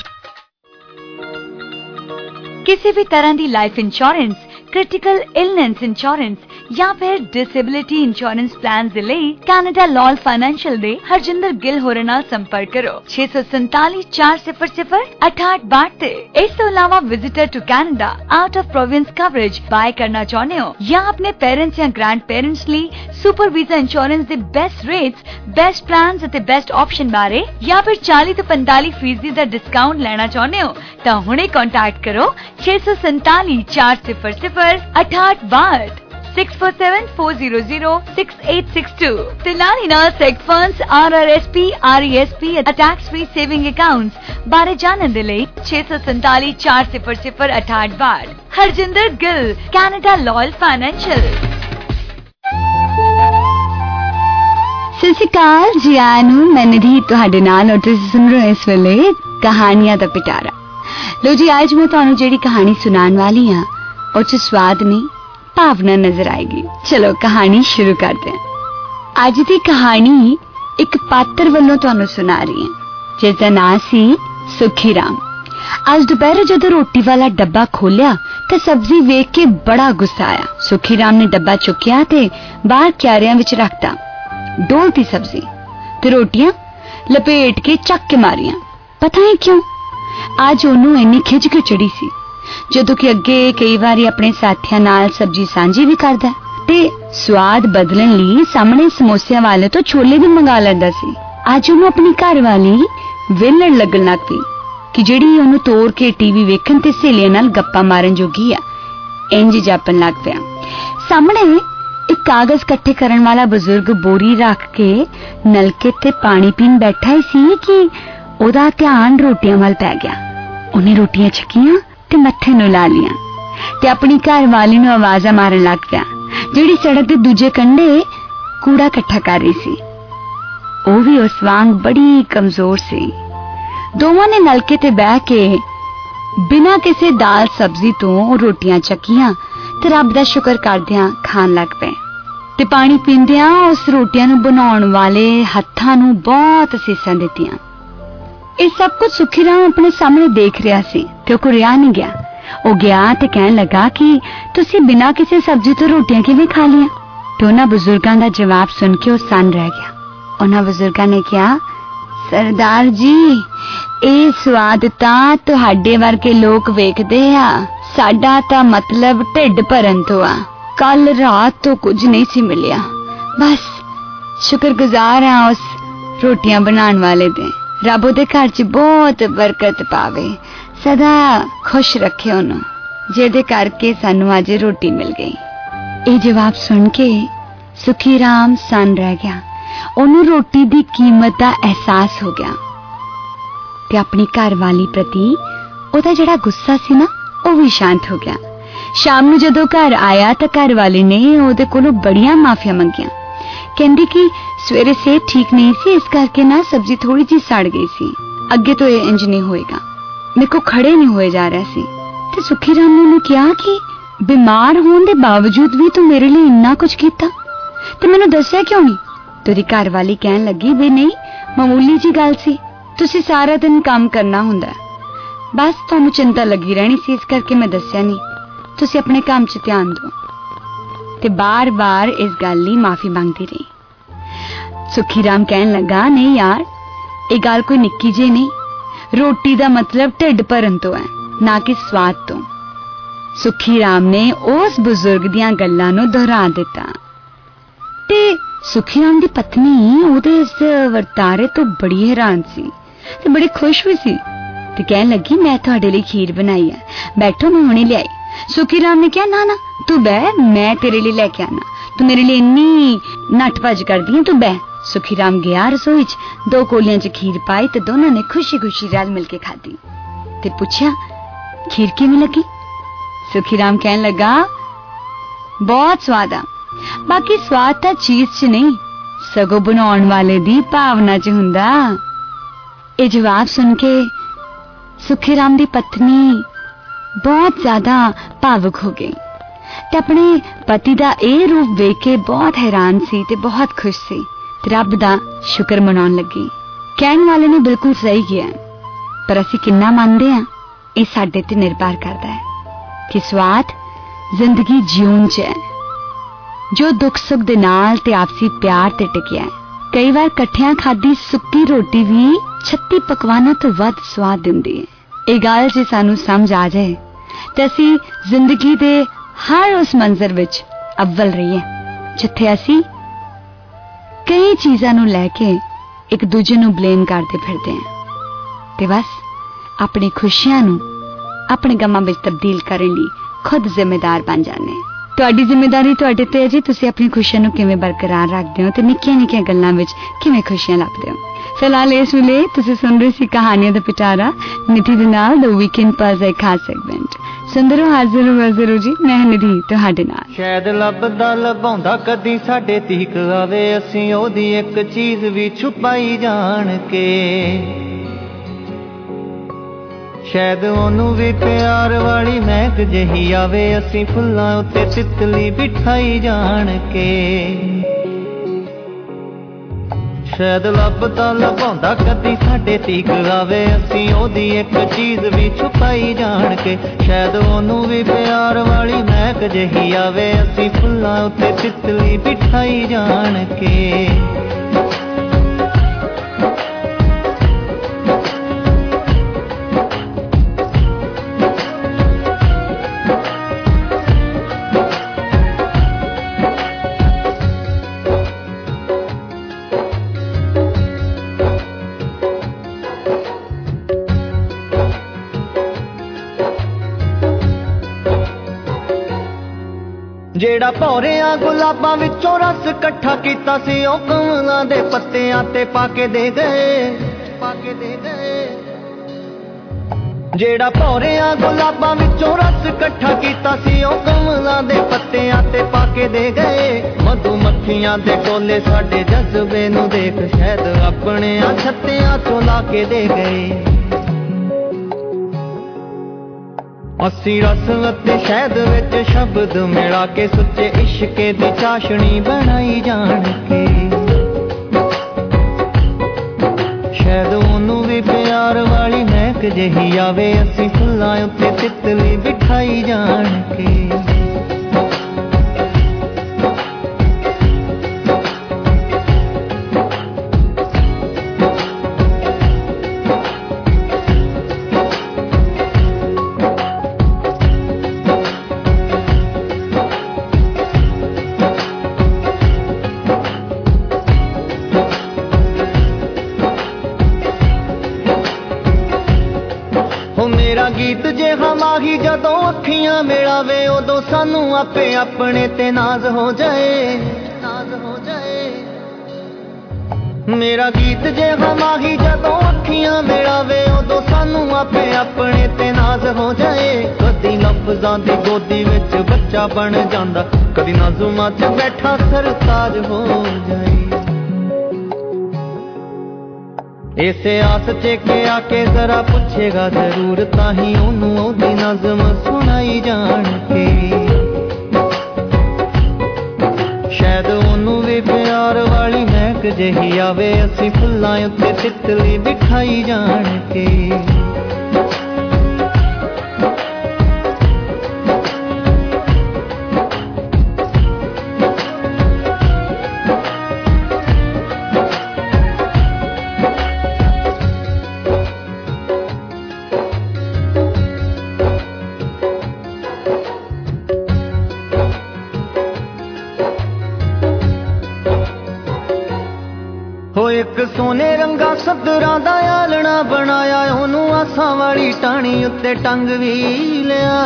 किसी भी तरह की life insurance, critical illness insurance या फिर डिसेबिलिटी इंश्योरेंस प्लान ਦੇ ਲਈ ਕੈਨੇਡਾ ਲਾਲ ਫਾਈਨੈਂਸ਼ੀਅਲ ਦੇ ਹਰਜਿੰਦਰ ਗਿੱਲ ਹੋਰਾਂ ਨਾਲ ਸੰਪਰਕ ਕਰੋ ਛੇ ਸੌ ਸੰਤਾਲੀ ਚਾਰ ਸਿਫਰ ਸਿਫਰ ਅਠਾਹਠ ਬਾਹਠ ਤੇ। ਇਸ ਤੋਂ ਇਲਾਵਾ visitor to Canada out of province coverage buy ਕਰਨਾ ਚਾਹੁੰਦੇ ਹੋ ਜਾਂ ਆਪਣੇ ਪੇਰੈਂਟਸ ਜਾਂ ਗ੍ਰੈਂਡ ਪੇਰੈਂਟਸ ਲਈ ਸੁਪਰ ਵੀਜ਼ਾ ਇੰਸ਼ੋਰੈਂਸ ਦੇ ਬੈਸਟ ਰੇਟਸ, ਬੈਸਟ ਪਲਾਨਸ ਅਤੇ ਬੈਸਟ ਆਪਸ਼ਨ ਬਾਰੇ ਜਾਂ ਫਿਰ ਚਾਲੀ ਤੋਂ ਪੰਤਾਲੀ ਫੀਸਦੀ ਦਾ ਡਿਸਕਾਊਂਟ ਲੈਣਾ ਚਾਹੁੰਦੇ ਹੋ ਤਾਂ ਹੁਣੇ ਕੰਟੈਕਟ ਕਰੋ ਛੇ ਸੌ ਸੰਤਾਲੀ ਚਾਰ ਸਿਫਰ ਸਿਫਰ ਅਠਾਹਠ ਬਾਹਠ six four seven four zero zero six eight six two ਤੇ ਨਾਲ ਹੀ ਨਾਲ seg funds, R R S P, R E S P ਅਤੇ ਟੈਕਸ ਫ੍ਰੀ ਸੇਵਿੰਗ ਅਕਾਊਂਟਸ ਬਾਰੇ ਜਾਣਨ ਦੇ ਲਈ ਛੇ ਸੌ ਸੰਤਾਲੀ ਚਾਰ ਸਿਫਰ ਸਿਫਰ ਅਠਾਹਠ ਬਾਹਠ। Harjinder Gill, Canada loyal financial. ਸਤਿ ਸ਼੍ਰੀ ਅਕਾਲ ਜੀ ਆਇਆਂ ਨੂੰ, ਮੈਂ ਨਿਧੀ ਤੁਹਾਡੇ ਨਾਲ ਔਰ ਤੁਸੀਂ ਸੁਣ ਰਹੇ ਹੋ ਇਸ ਵੇਲੇ ਕਹਾਣੀਆਂ ਦਾ ਪਿਟਾਰਾ। ਲੋ ਜੀ, ਅੱਜ ਮੈਂ ਤੁਹਾਨੂੰ ਜਿਹੜੀ ਕਹਾਣੀ ਸੁਣਾਉਣ ਵਾਲੀ ਹਾਂ ਉਹ 'ਚ ਸਵਾਦ ਨਹੀਂ ਭਾਵਨਾ ਨਜ਼ਰ ਆਏਗੀ। ਚਲੋ ਕਹਾਣੀ ਸ਼ੁਰੂ ਕਰਦੇ ਹਾਂ। ਅੱਜ ਦੀ ਕਹਾਣੀ ਇੱਕ ਪਾਤਰ ਵੱਲੋਂ ਤੁਹਾਨੂੰ ਸੁਣਾ ਰਹੀ ਹਾਂ ਜਿਸ ਦਾ ਨਾਂ ਸੀ ਸੁਖੀ ਰਾਮ। ਅੱਜ ਦੁਪਹਿਰ ਜਦੋਂ ਰੋਟੀ ਵਾਲਾ ਡੱਬਾ ਖੋਲਿਆ ਤਾਂ ਸਬਜ਼ੀ ਵੇਖ ਕੇ ਬੜਾ ਗੁੱਸਾ ਆਇਆ। ਸੁਖੀ ਰਾਮ ਨੇ ਡੱਬਾ ਚੁੱਕਿਆ ਤੇ ਬਾਹਰ ਕਿਆਰਿਆਂ ਵਿੱਚ ਰੱਖਤਾ। ਡੋਲਤੀ ਸਬਜ਼ੀ ਤੇ ਰੋਟੀਆਂ ਲਪੇਟ ਕੇ ਚੱਕ ਕੇ ਮਾਰੀਆਂ। ਪਤਾ ਨਹੀਂ ਕਿਉਂ ਅੱਜ ਉਹਨੂੰ ਇੰਨੀ ਖਿਝ ਕੇ ਚੜੀ ਸੀ, ਜਦੋਂ ਕਿ ਅੱਗੇ ਕਈ ਵਾਰੀ ਆਪਣੇ ਸਾਥੀਆਂ ਨਾਲ ਸਬਜ਼ੀ ਸਾਂਝੀ ਵੀ ਕਰਦਾ ਤੇ ਸਵਾਦ ਬਦਲਣ ਲਈ ਸਾਹਮਣੇ ਸਮੋਸਿਆਂ ਵਾਲੇ ਤੋਂ ਛੋਲੇ ਵੀ ਮੰਗਾ ਲੈਂਦਾ ਸੀ। ਅੱਜ ਉਹਨੂੰ ਆਪਣੀ ਘਰ ਵਾਲੀ ਵਿਹਲੜ ਲੱਗਣ ਲੱਗ ਪਈ ਕਿ ਜਿਹੜੀ ਉਹਨੂੰ ਤੋੜ ਕੇ ਟੀਵੀ ਵੇਖਣ ਤੇ ਸਹੇਲੀਆਂ ਨਾਲ ਗੱਪਾਂ ਮਾਰਨ ਜੋਗੀ ਆ। ਇੰਜ ਜਾਪਣ ਲੱਗ ਪਿਆ। ਸਾਹਮਣੇ ਇੱਕ ਕਾਗਜ਼ ਇਕੱਠੇ ਕਰਨ ਵਾਲਾ ਬਜ਼ੁਰਗ ਬੋਰੀ ਰੱਖ ਕੇ ਨਲਕੇ ਤੇ ਪਾਣੀ ਪੀਣ ਬੈਠਾ ਹੀ ਸੀ ਕਿ ਉਹਦਾ ਧਿਆਨ ਰੋਟੀਆਂ ਵੱਲ ਪੈ ਗਿਆ। ਉਹਨੇ ਰੋਟੀਆਂ ਛਕੀਆਂ ਤੇ ਮੱਥੇ ਨੂੰ ਲਾ ਲਿਆ ਤੇ ਆਪਣੀ ਘਰ ਵਾਲੀ ਨੂੰ ਆਵਾਜ਼ਾਂ ਮਾਰਨ ਲੱਗ ਪਿਆ, ਜਿਹੜੀ ਸੜਕ ਦੇ ਦੂਜੇ ਕੰਢੇ ਕੂੜਾ ਇਕੱਠਾ ਕਰ ਰਹੀ ਸੀ। ਉਹ ਵੀ ਉਸ ਵਾਂਗ ਬੜੀ ਕਮਜ਼ੋਰ ਸੀ। ਦੋਵਾਂ ਨੇ ਨਲਕੇ ਤੇ ਬਹਿ ਕੇ बिना किसी दाल सब्जी तो रोटियां चक्कियां ते रब दा शुक्र करदियां खान लग पे ते पानी पींदियां उस रोटियां नूं बनाउण वाले हत्थां नूं बहुत असीसां दित्तियां। ਇਹ ਸਭ ਕੁਝ ਸੁਖੀ ਰਾਮ ਆਪਣੇ ਸਾਹਮਣੇ ਦੇਖ ਰਿਹਾ ਸੀ ਤੇ ਉਹ ਕੋ ਰਿਹਾ ਨਹੀਂ ਗਿਆ। ਉਹ ਗਿਆ ਤੇ ਕਹਿਣ ਲੱਗਾ ਕਿ ਤੁਸੀਂ ਬਿਨਾਂ ਕਿਸੇ ਸਬਜ਼ੀ ਤੋਂ ਰੋਟੀਆਂ ਕਿਵੇਂ ਖਾ ਲੀਆਂ? ਤੇ ਉਹਨਾਂ ਬਜ਼ੁਰਗਾਂ ਦਾ ਜਵਾਬ ਸੁਣ ਕੇ ਉਹ ਸੰਨ ਰਹਿ ਗਿਆ। ਉਹਨਾਂ ਬਜ਼ੁਰਗਾਂ ਨੇ ਕਿਹਾ, ਸਰਦਾਰ ਜੀ ਇਹ ਸਵਾਦ ਤਾਂ ਤੁਹਾਡੇ ਵਰਗੇ ਲੋਕ ਵੇਖਦੇ ਆ, ਸਾਡਾ ਤਾਂ ਮਤਲਬ ਢਿੱਡ ਭਰਨ ਤੋਂ ਆ। ਕੱਲ ਰਾਤ ਤੋਂ ਕੁਝ ਨਹੀਂ ਸੀ ਮਿਲਿਆ, ਬਸ ਸ਼ੁਕਰਗੁਜ਼ਾਰ ਆ ਉਸ ਰੋਟੀਆਂ ਬਣਾਉਣ ਵਾਲੇ ਦੇ। ਰੱਬ ਉਹਦੇ ਘਰ 'ਚ ਬਹੁਤ ਬਰਕਤ ਪਾਵੇ, ਸਦਾ ਖੁਸ਼ ਰੱਖੇ ਉਹਨੂੰ, ਜਿਹਦੇ ਕਰਕੇ ਸਾਨੂੰ ਅੱਜ ਰੋਟੀ ਮਿਲ ਗਈ। ਇਹ ਜਵਾਬ ਸੁਣ ਕੇ ਸੁਖੀ ਰਾਮ ਸੰਨ ਰਹਿ ਗਿਆ। ਉਹਨੂੰ ਰੋਟੀ ਦੀ ਕੀਮਤ ਦਾ ਅਹਿਸਾਸ ਹੋ ਗਿਆ ਤੇ ਆਪਣੀ ਘਰ ਵਾਲੀ ਪ੍ਰਤੀ ਉਹਦਾ ਜਿਹੜਾ ਗੁੱਸਾ ਸੀ ਨਾ ਉਹ ਵੀ ਸ਼ਾਂਤ ਹੋ ਗਿਆ। ਸ਼ਾਮ ਨੂੰ ਜਦੋਂ ਘਰ ਆਇਆ ਤਾਂ ਘਰ ਵਾਲੇ ਨੇ ਉਹਦੇ ਕੋਲੋਂ ਬੜੀਆਂ ਮਾਫੀਆਂ ਮੰਗੀਆਂ। ਕਹਿੰਦੀ ਕਿ ਸਵੇਰੇ ਸਿਹਤ ਠੀਕ ਨਹੀਂ ਸੀ, ਇਸ ਕਰਕੇ ਨਾ ਸਬਜ਼ੀ ਥੋੜੀ ਜਿਹੀ ਸੜ ਗਈ ਸੀ, ਅੱਗੇ ਤੋਂ ਇਹ ਇੰਜ ਨਹੀਂ ਹੋਏਗਾ। ਮੇਰੇ ਕੋ ਖੜੇ ਨਹੀਂ ਹੋਏ ਜਾ ਰਿਹਾ ਸੀ ਤੇ ਸੁਖੀ ਰਾਮ ਨੇ ਉਹਨੂੰ ਕਿਹਾ ਕਿ ਬਿਮਾਰ ਹੋਣ ਦੇ ਬਾਵਜੂਦ ਵੀ ਤੂੰ ਮੇਰੇ ਲਈ ਇੰਨਾ ਕੁਝ ਕੀਤਾ ਤੇ ਮੈਨੂੰ ਦੱਸਿਆ ਕਿਉਂ ਨਹੀਂ? ਤੇਰੀ ਘਰ ਵਾਲੀ ਕਹਿਣ ਲੱਗੀ ਵੀ ਨਹੀਂ, ਮਾਮੂਲੀ ਜੀ ਗੱਲ ਸੀ, ਤੁਸੀਂ ਸਾਰਾ ਦਿਨ ਕੰਮ ਕਰਨਾ ਹੁੰਦਾ, ਬਸ ਤੁਹਾਨੂੰ ਚਿੰਤਾ ਲੱਗੀ ਰਹਿਣੀ ਸੀ, ਇਸ ਕਰਕੇ ਮੈਂ ਦੱਸਿਆ ਨਹੀਂ, ਤੁਸੀਂ ਆਪਣੇ ਕੰਮ 'ਚ ਧਿਆਨ ਦਿਓ। ਤੇ ਬਾਰ-ਬਾਰ ਇਸ ਗੱਲ ਲਈ ਮਾਫੀ ਮੰਗਦੀ ਰਹੀ। ਸੁਖੀ ਰਾਮ ਕਹਿਣ ਲੱਗਾ, ਨਹੀਂ ਯਾਰ ਇਹ ਗੱਲ ਕੋਈ ਨਿੱਕੀ ਜਿਹੀ ਨਹੀਂ, ਰੋਟੀ ਦਾ ਮਤਲਬ ਢਿੱਡ ਭਰਨ ਤੋਂ ਹੈ, ਨਾ ਕਿ ਸਵਾਦ ਤੋਂ। ਸੁਖੀ ਰਾਮ ਨੇ ਉਸ ਬਜ਼ੁਰਗ ਦੀਆਂ ਗੱਲਾਂ ਨੂੰ ਦੁਹਰਾ ਦਿੱਤਾ ਤੇ ਸੁਖੀ ਰਾਮ ਦੀ ਪਤਨੀ ਉਹਦੇ ਇਸ ਵਰਤਾਰੇ ਤੋਂ ਬੜੀ ਹੈਰਾਨ ਸੀ ਤੇ ਬੜੀ ਖੁਸ਼ ਵੀ ਸੀ ਤੇ ਕਹਿਣ ਲੱਗੀ, ਮੈਂ ਤੁਹਾਡੇ ਲਈ ਖੀਰ ਬਣਾਈ ਹੈ, ਬੈਠੋ ਮੈਂ ਹੁਣੇ ਲਿਆਈ। ਸੁਖੀ ਰਾਮ ਨੇ ਕਿਹਾ, ਨਾ ਨਾ ਤੂੰ ਬਹਿ, ਮੈਂ ਤੇਰੇ ਲਈ ਲੈ ਕੇ ਆਣਾ, ਤੂੰ ਮੇਰੇ ਲਈ ਇੰਨੀ ਨੱਠ ਭੱਜ ਕਰਦੀ ਹੈ, ਤੂੰ ਬਹਿ। ਸੁਖੀ ਰਾਮ ਗਿਆ ਰਸੋਈ 'ਚ, ਦੋ ਕੋਲੀਆਂ 'ਚ ਖੀਰ ਪਾਈ ਤੇ ਦੋਨਾਂ ਨੇ ਖੁਸ਼ੀ ਖੁਸ਼ੀ ਰਲ ਮਿਲ ਕੇ ਖਾਧੀ ਤੇ ਪੁੱਛਿਆ, ਖੀਰ ਕਿਵੇਂ ਲੱਗੀ? ਸੁਖੀ ਰਾਮ ਕਹਿਣ ਲੱਗਾ, ਬਹੁਤ ਸਵਾਦ ਆ। ਬਾਕੀ ਸਵਾਦ ਤਾਂ ਚੀਜ਼ 'ਚ ਨਹੀਂ, ਸਗੋਂ ਬਣਾਉਣ ਵਾਲੇ ਦੀ ਭਾਵਨਾ 'ਚ ਹੁੰਦਾ। ਇਹ ਜਵਾਬ ਸੁਣ ਕੇ ਸੁਖੀ ਰਾਮ ਦੀ ਪਤਨੀ ਬਹੁਤ ਜ਼ਿਆਦਾ ਭਾਵੁਕ ਹੋ ਗਈ ਤੇ ਆਪਣੇ ਪਤੀ ਦਾ ਇਹ ਰੂਪ ਵੇਖ ਕੇ ਬਹੁਤ ਹੈਰਾਨ ਸੀ ਤੇ ਬਹੁਤ ਖੁਸ਼ ਸੀ ਤੇ ਰੱਬ ਦਾ ਸ਼ੁਕਰ ਮਨਾਉਣ ਲੱਗੀ। ਕਹਿਣ ਵਾਲੇ ਨੇ ਬਿਲਕੁਲ ਸਹੀ ਕਿਹਾ, ਪਰ ਅਸੀਂ ਕਿੰਨਾ ਮੰਨਦੇ ਹਾਂ ਇਹ ਸਾਡੇ ਤੇ ਨਿਰਭਰ ਕਰਦਾ ਹੈ ਕਿ ਸਵਾਦ ਜ਼ਿੰਦਗੀ ਜਿਉਣ 'ਚ ਹੈ, ਜੋ ਦੁੱਖ ਸੁੱਖ ਦੇ ਨਾਲ ਤੇ ਆਪਸੀ ਪਿਆਰ ਤੇ ਟਿਕਿਆ ਹੈ। ਕਈ ਵਾਰ ਇਕੱਠਿਆਂ ਖਾਧੀ ਸੁੱਕੀ ਰੋਟੀ ਵੀ ਛੱਤੀ ਪਕਵਾਨਾਂ ਤੋਂ ਵੱਧ ਸਵਾਦ ਦਿੰਦੀ ਹੈ। ਇਹ ਗੱਲ ਜੇ ਸਾਨੂੰ ਸਮਝ ਆ ਜਾਏ ਤੇ ਅਸੀਂ ਜ਼ਿੰਦਗੀ ਦੇ ਹਰ ਉਸ ਮੰਜ਼ਰ ਵਿੱਚ ਅਵਲ ਰਹੀਏ ਜਿੱਥੇ ਅਸੀਂ ਕਈ ਚੀਜ਼ਾਂ ਨੂੰ ਲੈ ਕੇ ਇੱਕ ਦੂਜੇ ਨੂੰ ਬਲੇਮ ਕਰਦੇ ਫਿਰਦੇ ਹਾਂ ਤੇ ਬਸ ਆਪਣੀ ਖੁਸ਼ੀਆਂ ਨੂੰ ਆਪਣੇ ਗਮਾਂ ਵਿੱਚ ਤਬਦੀਲ ਕਰਨ ਲਈ ਖੁਦ ਜ਼ਿੰਮੇਦਾਰ ਬਣ ਜਾਂਦੇ ਹਾਂ। ਤੁਹਾਡੀ ਜ਼ਿੰਮੇਵਾਰੀ ਤੁਹਾਡੇ ਤੇ ਹੈ ਜੀ, ਤੁਸੀਂ ਆਪਣੀ ਖੁਸ਼ੀਆਂ ਨੂੰ ਕਿਵੇਂ ਬਰਕਰਾਰ ਰੱਖਦੇ ਹੋ ਤੇ ਨਿੱਕੀਆਂ ਨਿੱਕੀਆਂ ਗੱਲਾਂ ਵਿੱਚ ਕਿਵੇਂ ਖੁਸ਼ੀਆਂ ਲੱਭਦੇ ਹੋ। ਫਿਲਹਾਲ ਇਸ ਵੇਲੇ ਤੁਸੀਂ ਸੁਣ ਰਹੇ ਸੀ ਕਹਾਣੀਆਂ ਦਾ ਪਿਟਾਰਾ ਨਿਧੀ ਦੇ ਨਾਲ ਦ ਵੀਕਐਂਡ ਪਲਸ ਦਾ ਖਾਸ ਸੈਗਮੈਂਟ। ਸੁੰਦਰੋ ਹਾਜ਼ਰ ਵਜ਼ਰੋ ਜੀ, ਮੈਂ ਨਿਧੀ ਤੁਹਾਡੇ ਨਾਲ। ਸ਼ਾਇਦ ਲੱਭਦਾ ਲਭਾਉਂਦਾ ਕਦੀ ਸਾਡੇ ਤੀਕ ਆਵੇ, ਅਸੀਂ ਉਹਦੀ ਇੱਕ ਚੀਜ਼ ਵੀ ਛੁਪਾਈ ਜਾਣ ਕੇ, ਸ਼ਾਇਦ ਉਹਨੂੰ ਵੀ ਪਿਆਰ ਵਾਲੀ ਮਹਿਕ ਜਿਹੀ ਆਵੇ, ਅਸੀਂ ਫੁੱਲਾਂ ਉੱਤੇ ਤਿਤਲੀ ਬਿਠਾਈ ਜਾਣ ਕੇ। ਸ਼ਾਇਦ ਲੱਭਦਾ ਲਭਾਉਂਦਾ ਕਦੀ ਸਾਡੇ ਤੀਕ ਆਵੇ, ਅਸੀਂ ਉਹਦੀ ਇੱਕ ਚੀਜ਼ ਵੀ ਛੁਪਾਈ ਜਾਣ ਕੇ, ਸ਼ਾਇਦ ਉਹਨੂੰ ਵੀ ਪਿਆਰ ਵਾਲੀ ਮਹਿਕ ਜਿਹੀ ਆਵੇ, ਅਸੀਂ ਫੁੱਲਾਂ ਉੱਤੇ ਤਿਤਲੀ ਬਿਠਾਈ ਜਾਣ ਕੇ। ਜਿਹੜਾ ਭੌਰਿਆਂ ਗੁਲਾਬਾਂ ਵਿੱਚੋਂ ਰਸ ਇਕੱਠਾ ਕੀਤਾ ਸੀ, ਉਹ ਕਮਲਾਂ ਦੇ ਪੱਤਿਆਂ ਤੇ ਪਾ ਕੇ ਦੇ ਗਏ, ਪਾ ਕੇ ਦੇ ਗਏ। ਜਿਹੜਾ ਭੌਰਿਆਂ ਗੁਲਾਬਾਂ ਵਿੱਚੋਂ ਰਸ ਇਕੱਠਾ ਕੀਤਾ ਸੀ, ਉਹ ਕਮਲਾਂ ਦੇ ਪੱਤਿਆਂ ਤੇ ਪਾ ਕੇ ਦੇ ਗਏ। ਮਧੂ ਮੱਖੀਆਂ ਦੇ ਕੋਲੇ ਸਾਡੇ ਜਜ਼ਬੇ ਨੂੰ ਦੇਖ, ਸ਼ਾਇਦ ਆਪਣੇ ਛੱਤਿਆਂ ਚੋਂ ਲਾ ਕੇ ਦੇ ਗਏ। ਅਸੀਂ ਰਸ ਅਤੇ ਸ਼ਹਿਦ ਵਿੱਚ ਸ਼ਬਦ ਮਿਲਾ ਕੇ ਸੁੱਚੇ ਇਸ਼ਕੇ ਦੀ ਚਾਸ਼ਣੀ ਬਣਾਈ ਜਾਣ ਕੇ ਸ਼ਾਇਦ ਉਹਨੂੰ ਵੀ ਪਿਆਰ ਵਾਲੀ ਮਹਿਕ ਜਿਹੀ ਆਵੇ ਅਸੀਂ ਫੁੱਲਾਂ ਉੱਤੇ ਤਿਤਲੀ ਬਿਠਾਈ ਜਾਣ ਕੇ गीत जे हमाही जदों अखियां मिलावे उदों सानू आपे अपने ते नाज हो जाए नाज हो जाए मेरा गीत जे हमाही जदों अखियां मिलावे उदों सानू आपे अपने ते नाज हो जाए कदी लफ्जां दी गोदी विच बच्चा बन जांदा कदी नाज़ुमां च बैठा सरताज हो जाए इसे आस च के आके जरा पूछेगा जरूर ताही ओनू ओदी नज़म सुनाई जान के शायद ओनू भी प्यार वाली महक जही आवे असी फुल्लां उत्ते तितली बिठाई जान के एक सोने रंगा सदरां दा आलना बनाया ओनू आसां वाली टाणी उत्ते टंग भी लिया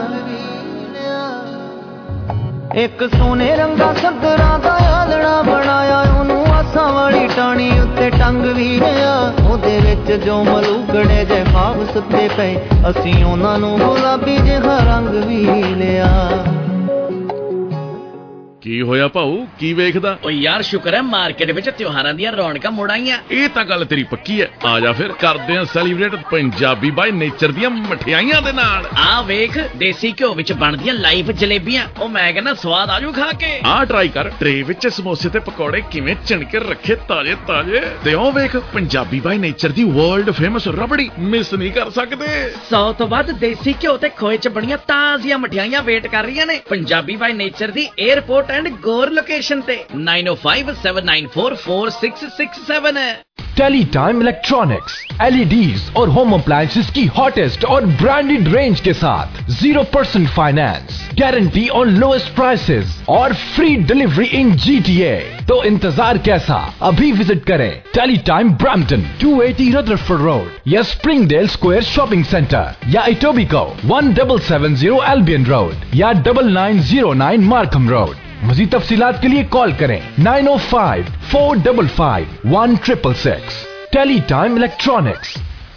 एक सोने रंगा सदरां दा आलना बनाया ओनू आसां वाली टाणी उत्ते टंग भी लिया ओदे विच जो मलूकड़े जे ख्वाब सुते पे असीं ओनां नू गुलाबी जिहा रंग भी लिया की होया भाऊ की वेखदा ओ यार शुक्र है मार्केट विच त्योहारां दी रौनकां मुड़ आईयां ਇਹ ਤਾਂ ਗੱਲ ਤੇਰੀ ਪੱਕੀ ਹੈ ਆ ਜਾ ਫਿਰ ਕਰਦੇ ਆਂ ਸੈਲੀਬ੍ਰੇਟ ਪੰਜਾਬੀ ਬਾਈ ਨੇਚਰ ਦੀਆਂ ਮਠਿਆਈਆਂ ਦੇ ਨਾਲ ਆ ਵੇਖ ਦੇਸੀ ਘਿਓ ਵਿੱਚ ਬਣਦੀਆਂ ਲਾਈਵ ਜਲੇਬੀਆਂ ਉਹ ਮੈਂ ਕਹਿੰਦਾ ਸਵਾਦ ਆਜੂ ਖਾ ਕੇ ਆ ਟਰਾਈ ਕਰ ਟਰੇ ਵਿੱਚ ਸਮੋਸੇ ਤੇ ਪਕੌੜੇ ਕਿਵੇਂ ਚਿਣ ਕੇ ਰੱਖੇ ਤਾਜ਼ੇ ਤਾਜ਼ੇ ਤੇ ਉਹ ਵੇਖ ਪੰਜਾਬੀ ਬਾਈ ਨੇਚਰ ਦੀ ਵਰਲਡ ਫੇਮਸ ਰਬੜੀ ਮਿਸ ਨਹੀਂ ਕਰ ਸਕਦੇ ਸੌ ਤੋਂ ਵੱਧ ਦੇਸੀ ਘਿਓ ਤੇ ਖੋਏ ਚ ਬਣੀਆਂ ਤਾਜ਼ੀਆਂ ਮਠਿਆਈਆਂ ਵੇਟ ਕਰ ਰਹੀਆਂ ਨੇ ਪੰਜਾਬੀ ਬਾਈ ਨੇਚਰ ਦੀ 에ਅਰਪੋਰਟ एंड गोर लोकेशन पे nine oh five seven nine four four six six seven है। Teletime electronics L E Ds और होम अप्लायंसेस की हॉटेस्ट और ब्रांडेड रेंज के साथ zero percent finance, guarantee on lowest prices और free delivery in G T A. तो इंतजार कैसा, अभी विजिट करें Teletime Brampton two eighty Rutherford road या स्प्रिंगडेल स्क्वायर शॉपिंग सेंटर या Etobicoke one double seven zero Albion road या double nine zero nine Markham road. मज़ीद तफसीलात के लिए कॉल करें nine oh five four double five one triple six. Teletime electronics.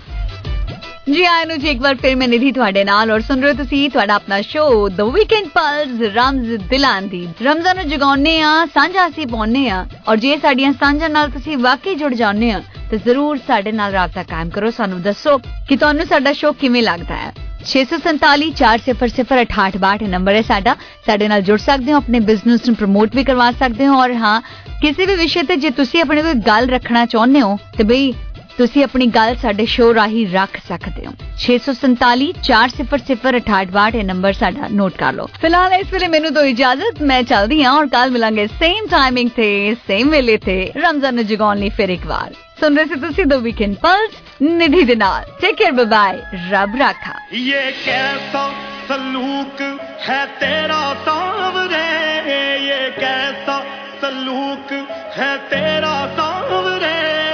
जी आए नु जी एक बार फिर मैं निधि ਤੁਹਾਡੇ ਨਾਲ और सुन रहे हो ਤੁਸੀਂ ਤੁਹਾਡਾ ਆਪਣਾ ਸ਼ੋ द वीकेंड पल्स रमज दिलां दी। रमजान ਨੂੰ ਜਗਾਉਂਦੇ ਆ, ਸਾਂਝਾ ਅਸੀਂ ਪਾਉਂਦੇ ਆ ਔਰ ਜੇ ਸਾਡੀਆਂ ਸਾਂਝਾਂ ਨਾਲ ਤੁਸੀਂ ਵਾਕਈ ਜੁੜ ਜਾਂਦੇ ਆ ਤੇ ਜ਼ਰੂਰ ਸਾਡੇ ਨਾਲ ਰਾਬਤਾ ਕਾਇਮ ਕਰੋ। ਸਾਨੂੰ ਦੱਸੋ ਕਿ ਤੁਹਾਨੂੰ ਸਾਡਾ ਸ਼ੋ ਕਿਵੇਂ ਲੱਗਦਾ ਹੈ। छे सौ संताली चार सिफर सिफर अठाठ बाठ नंबर है साडा। साडे नाल जुड़ सकते हो, अपने बिजनेस ਨੂੰ प्रमोट भी करवा सकते हो और हाँ किसी भी विषय ते जे तुसी अपने कोई गल रखना चाਹੁੰਦੇ हो ਤੇ ਬਈ ਤੁਸੀਂ ਆਪਣੀ ਗੱਲ ਸਾਡੇ ਸ਼ੋਅ ਰਾਹੀਂ ਰੱਖ ਸਕਦੇ ਹੋ। छे सौ संताली चार सिफर सिफर अठाठ बाठ ਇਹ ਨੰਬਰ ਸਾਡਾ ਨੋਟ ਕਰ ਲਓ। ਫਿਲਹਾਲ ਇਸ ਵੇਲੇ ਮੈਨੂੰ ਦੋ ਇਜਾਜ਼ਤ, ਮੈਂ ਚੱਲਦੀ ਹਾਂ ਔਰ ਕੱਲ ਮਿਲਾਂਗੇ ਸੇਮ ਟਾਈਮਿੰਗ ਤੇ ਸੇਮ ਵੇਲੇ ਤੇ ਰਮਜ਼ਾਨ ਨੂੰ ਜਗਾਉਣ ਲਈ ਫਿਰ ਇੱਕ ਵਾਰ। सुन रहे थे तुसी द वीकेंड पल्स निधि दे नाल। टेक केयर, बाय बाय, रब राखा। ये कैसा सलूक है तेरा सांवरे, ये कैसा सलूक है तेरा सांवरे,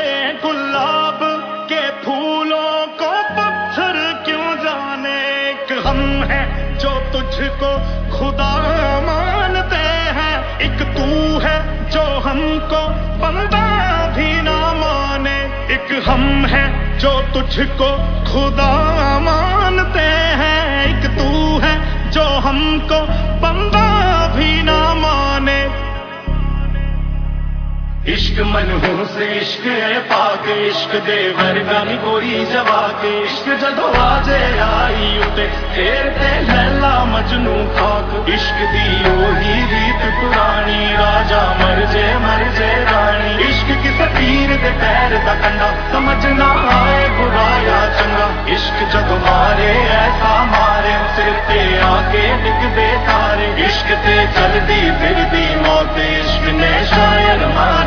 गुलाब के फूलों को पत्थर क्यों जाने, एक हम है जो तुझको खुदा मानते हैं, एक तू है जो हमको बंदा भी ना माने, एक हम है जो तुझको खुदा मानते हैं, एक तू है जो हमको बंदा भी ना माने। इश्क मनहूस इश्क है पाक इश्क दे वर्गा नी कोई जवाब इश्क जदों आजे आई उते फेर ते लैला मजनू खाक इश्क दी ओही रीत पुरानी राजा मर जे मर जे रानी इश्क किसे तीर दे पैर दा कंडा समझ ना आए बुरा या चंगा इश्क जदों मारे ऐसा मारे सिर ते आके टिक दे तारे इश्क ते चलदी फिरदी मौत इश्क ने शायर मारे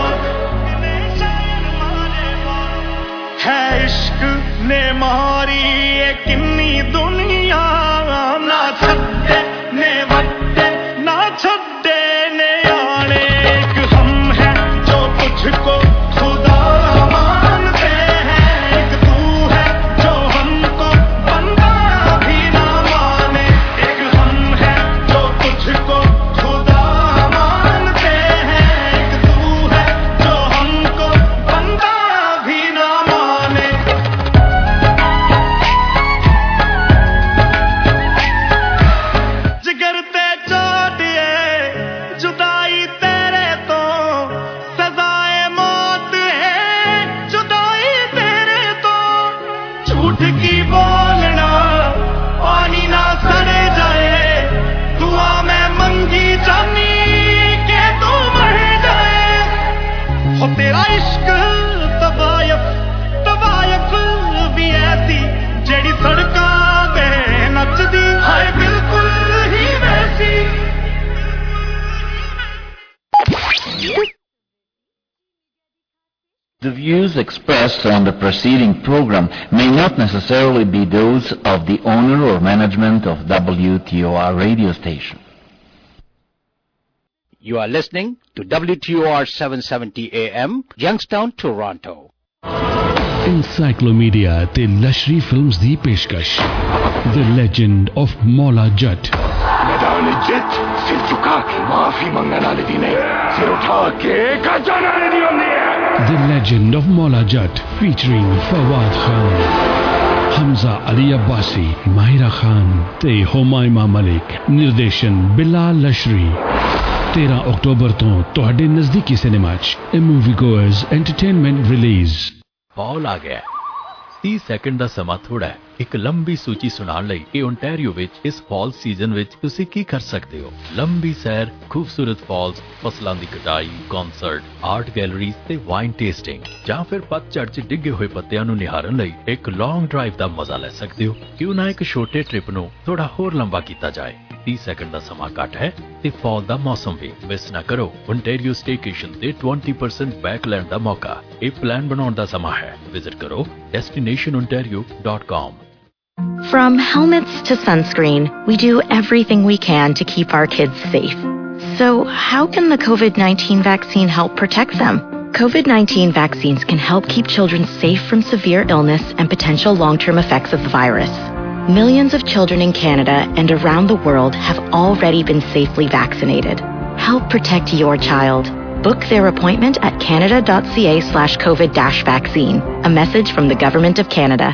है इश्क ने मारी ये किन्नी दुनिया ना छड्डे ने वड्डे ना छड्डे ने आने एक हम है जो तुझको खुदा मानते हैं एक तू है जो हमको बंदा भी ना माने एक हम है जो तुझको खुदा मानते हैं एक तू है जो हमको बंदा भी ना माने जिगर ते चोटिए जुदाई तेरे तो सजाए मौत है जुदाई तेरे तो झूठ की बोलना पानी ना सड़े जाए दुआ में मंगी जानी के तू मर जाए हो तेरा इश्क तवायफ तवायफ भी ऐसी जेड़ी सड़कां ते नचदी हाय बिल्कुल ही वैसी The views expressed on the preceding program may not necessarily be those of the owner or management of W T O R radio station. You are listening to W T O R seven seventy A M, Youngstown, Toronto. Encyclomedia ਤੇ ਲਸ਼ਰੀ films ਦੀ ਪੇਸ਼ਕਸ਼ The Legend of Mola Jat मैदान जित सिर झुका के माफी मंगने वाले दी ने सिर उठा के गजाने वाले दी होंदी है The Legend of Mola Jat featuring Fawad Khan, Hamza Ali Abbasi, Mahira Khan ਤੇ Humayma Malik ਨਿਰਦੇਸ਼ਨ ਬਿਲਾਲ ਲਸ਼ਰੀ तेरह अक्टूबर ਤੋਂ ਤੁਹਾਡੇ ਨਜ਼ਦੀਕੀ ਸਿਨੇਮਾ 'ਚ A Moviegoers Entertainment Release fall ਆ ਗਿਆ तीस ਸੈਕਿੰਡ ਦਾ ਸਮਾਂ ਥੋੜਾ ਹੈ ਇੱਕ ਲੰਬੀ ਸੂਚੀ ਸੁਣਾਉਣ ਲਈ ਕਿ ਓਨਟਾਰੀਓ ਵਿੱਚ ਇਸ ਫਾਲ ਸੀਜ਼ਨ ਵਿੱਚ ਤੁਸੀਂ ਕੀ ਕਰ ਸਕਦੇ ਹੋ ਲੰਬੀ ਸੈਰ ਖੂਬਸੂਰਤ ਫਾਲਸ ਫਸਲਾਂ ਦੀ ਕਟਾਈ ਕਨਸਰਟ ਆਰਟ ਗੈਲਰੀਜ਼ ਤੇ ਵਾਈਨ ਟੇਸਟਿੰਗ ਜਾਂ ਫਿਰ ਪਤਝੜ 'ਚ ਡਿੱਗੇ ਹੋਏ ਪੱਤਿਆਂ ਨੂੰ ਨਿਹਾਰਨ ਲਈ ਇੱਕ ਲੌਂਗ ਡਰਾਈਵ ਦਾ ਮਜ਼ਾ ਲੈ ਸਕਦੇ ਹੋ ਕਿਉਂ ਨਾ ਇੱਕ ਛੋਟੇ ਟ੍ਰਿਪ ਨੂੰ ਥੋੜਾ ਹੋਰ ਲੰਬਾ ਕੀਤਾ ਜਾਏ तीस ਸੈਕਿੰਡ ਦਾ ਸਮਾਂ ਘੱਟ ਹੈ ਤੇ ਫਾਲ ਦਾ ਮੌਸਮ ਵੀ ਮਿਸ ਨਾ ਕਰੋ ਓਨਟਾਰੀਓ ਸਟੇਕੇਸ਼ਨ ਤੇ twenty percent ਬੈਕ ਲੈਣ ਦਾ ਮੌਕਾ ਇਹ ਪਲਾਨ ਬਣਾਉਣ ਦਾ ਸਮਾਂ ਹੈ ਵਿਜ਼ਿਟ ਕਰੋ destination ontario dot com. From helmets to sunscreen, we do everything we can to keep our kids safe. So how can the COVID nineteen vaccine help protect them? COVID nineteen vaccines can help keep children safe from severe illness and potential long-term effects of the virus. Millions of children in Canada and around the world have already been safely vaccinated. Help protect your child. Book their appointment at canada.ca slash COVID dash vaccine. A message from the Government of Canada.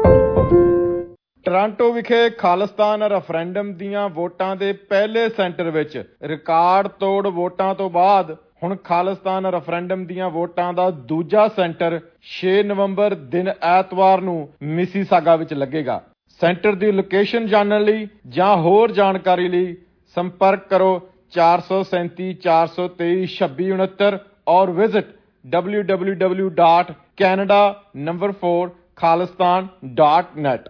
Toronto ਵਿਖੇ Khalistan referendum ਦੀਆਂ ਵੋਟਾਂ ਦੇ ਪਹਿਲੇ centre ਵਿੱਚ record ਤੋੜ ਵੋਟਾਂ ਤੋਂ ਬਾਅਦ ਹੁਣ ਖਾਲਿਸਤਾਨ ਰੈਫਰੈਂਡਮ ਦੀਆਂ ਵੋਟਾਂ ਦਾ ਦੂਜਾ ਸੈਂਟਰ ਛੇ ਨਵੰਬਰ ਦਿਨ ਐਤਵਾਰ ਨੂੰ ਮਿਸੀਸਾਗਾ ਵਿੱਚ ਲੱਗੇਗਾ ਸੈਂਟਰ ਦੀ ਲੋਕੇਸ਼ਨ ਜਾਣਨ ਲਈ ਜਾਂ ਹੋਰ ਜਾਣਕਾਰੀ ਲਈ ਸੰਪਰਕ ਕਰੋ ਚਾਰ ਸੌ ਸੈਂਤੀ ਚਾਰ ਸੌ ਤੇਈ ਛੱਬੀ ਉਨੱਤਰ or visit w w w dot canada number four khalistan dot net.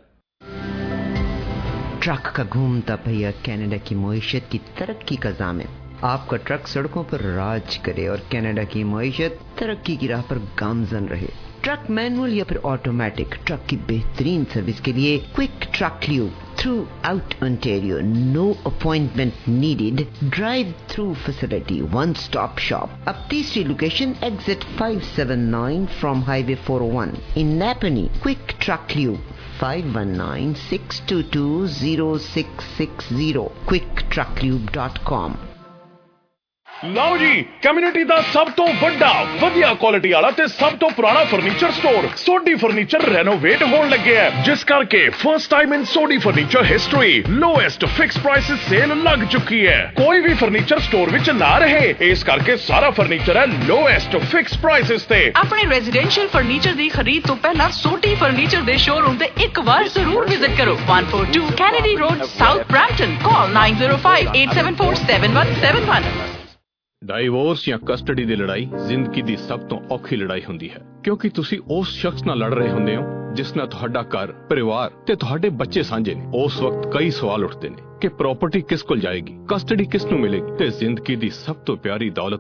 Truck का घूमता पहिया कनाडा की मईशत की तरक्की का ज़ामिन आपका ट्रक सड़कों पर राज करे और कनाडा की मईशत तरक्की की राह पर गामजन रहे ट्रक मैनुअल या फिर ऑटोमेटिक ट्रक की बेहतरीन सर्विस के लिए quick truck lube throughout Ontario no appointment needed drive through facility one stop shop अब तीसरी location exit five seventy-nine from highway four oh one in Napanee quick truck lube five one nine six two two zero six six zero quick truck lube dot com. ਲਓ ਜੀ, community ਦਾ ਸਭ ਤੋਂ ਵੱਡਾ ਵਧੀਆ quality ਵਾਲਾ ਤੇ ਸਭ ਤੋਂ ਪੁਰਾਣਾ furniture store Sodhi furniture renovate ਹੋਣ ਲੱਗਿਆ ਹੈ, ਜਿਸ ਕਰਕੇ first time in Sodhi furniture history lowest fix prices sale ਲੱਗ ਚੁੱਕੀ ਹੈ। ਕੋਈ ਵੀ ਫਰਨੀਚਰ ਸਟੋਰ ਵਿੱਚ ਨਾ ਰਹੇ, ਇਸ ਕਰਕੇ ਸਾਰਾ ਫਰਨੀਚਰ ਹੈ ਲੋਐਸਟ ਫਿਕਸ ਪ੍ਰਾਈਸਿਸ ਤੇ। ਆਪਣੇ ਰੈਜ਼ੀਡੈਂਸ਼ੀਅਲ ਫਰਨੀਚਰ ਦੀ ਖਰੀਦ ਤੋਂ ਪਹਿਲਾਂ ਸੋਢੀ ਫਰਨੀਚਰ ਦੇ ਸ਼ੋਰੂਮ ਤੇ ਇੱਕ ਵਾਰ ਜ਼ਰੂਰ ਵਿਜ਼ਿਟ ਕਰੋ। one forty-two Kennedy Road, South Brampton. Call nine zero five eight seven four seven one seven one. Divorce ਜਾਂ ਕਸਟਡੀ ਦੀ ਲੜਾਈ ਜ਼ਿੰਦਗੀ ਦੀ ਸਭ ਤੋਂ ਔਖੀ ਲੜਾਈ ਹੁੰਦੀ ਹੈ, ਕਿਉਂਕਿ ਤੁਸੀਂ ਉਸ ਸ਼ਖਸ ਨਾਲ ਲੜ ਰਹੇ ਹੁੰਦੇ ਹੋ ਜਿਸ ਨਾਲ ਤੁਹਾਡਾ ਘਰ, ਪਰਿਵਾਰ ਤੇ ਤੁਹਾਡੇ ਬੱਚੇ ਸਾਂਝੇ ਨੇ। ਉਸ ਵਕਤ ਕਈ ਸਵਾਲ ਉੱਠਦੇ ਨੇ ਕਿ ਪ੍ਰਾਪਰਟੀ ਕਿਸ ਕੋਲ ਜਾਏਗੀ, ਕਸਟਡੀ ਕਿਸ ਨੂੰ ਮਿਲੇਗੀ ਤੇ ਜ਼ਿੰਦਗੀ ਦੀ ਸਭ ਤੋਂ ਪਿਆਰੀ ਦੌਲਤ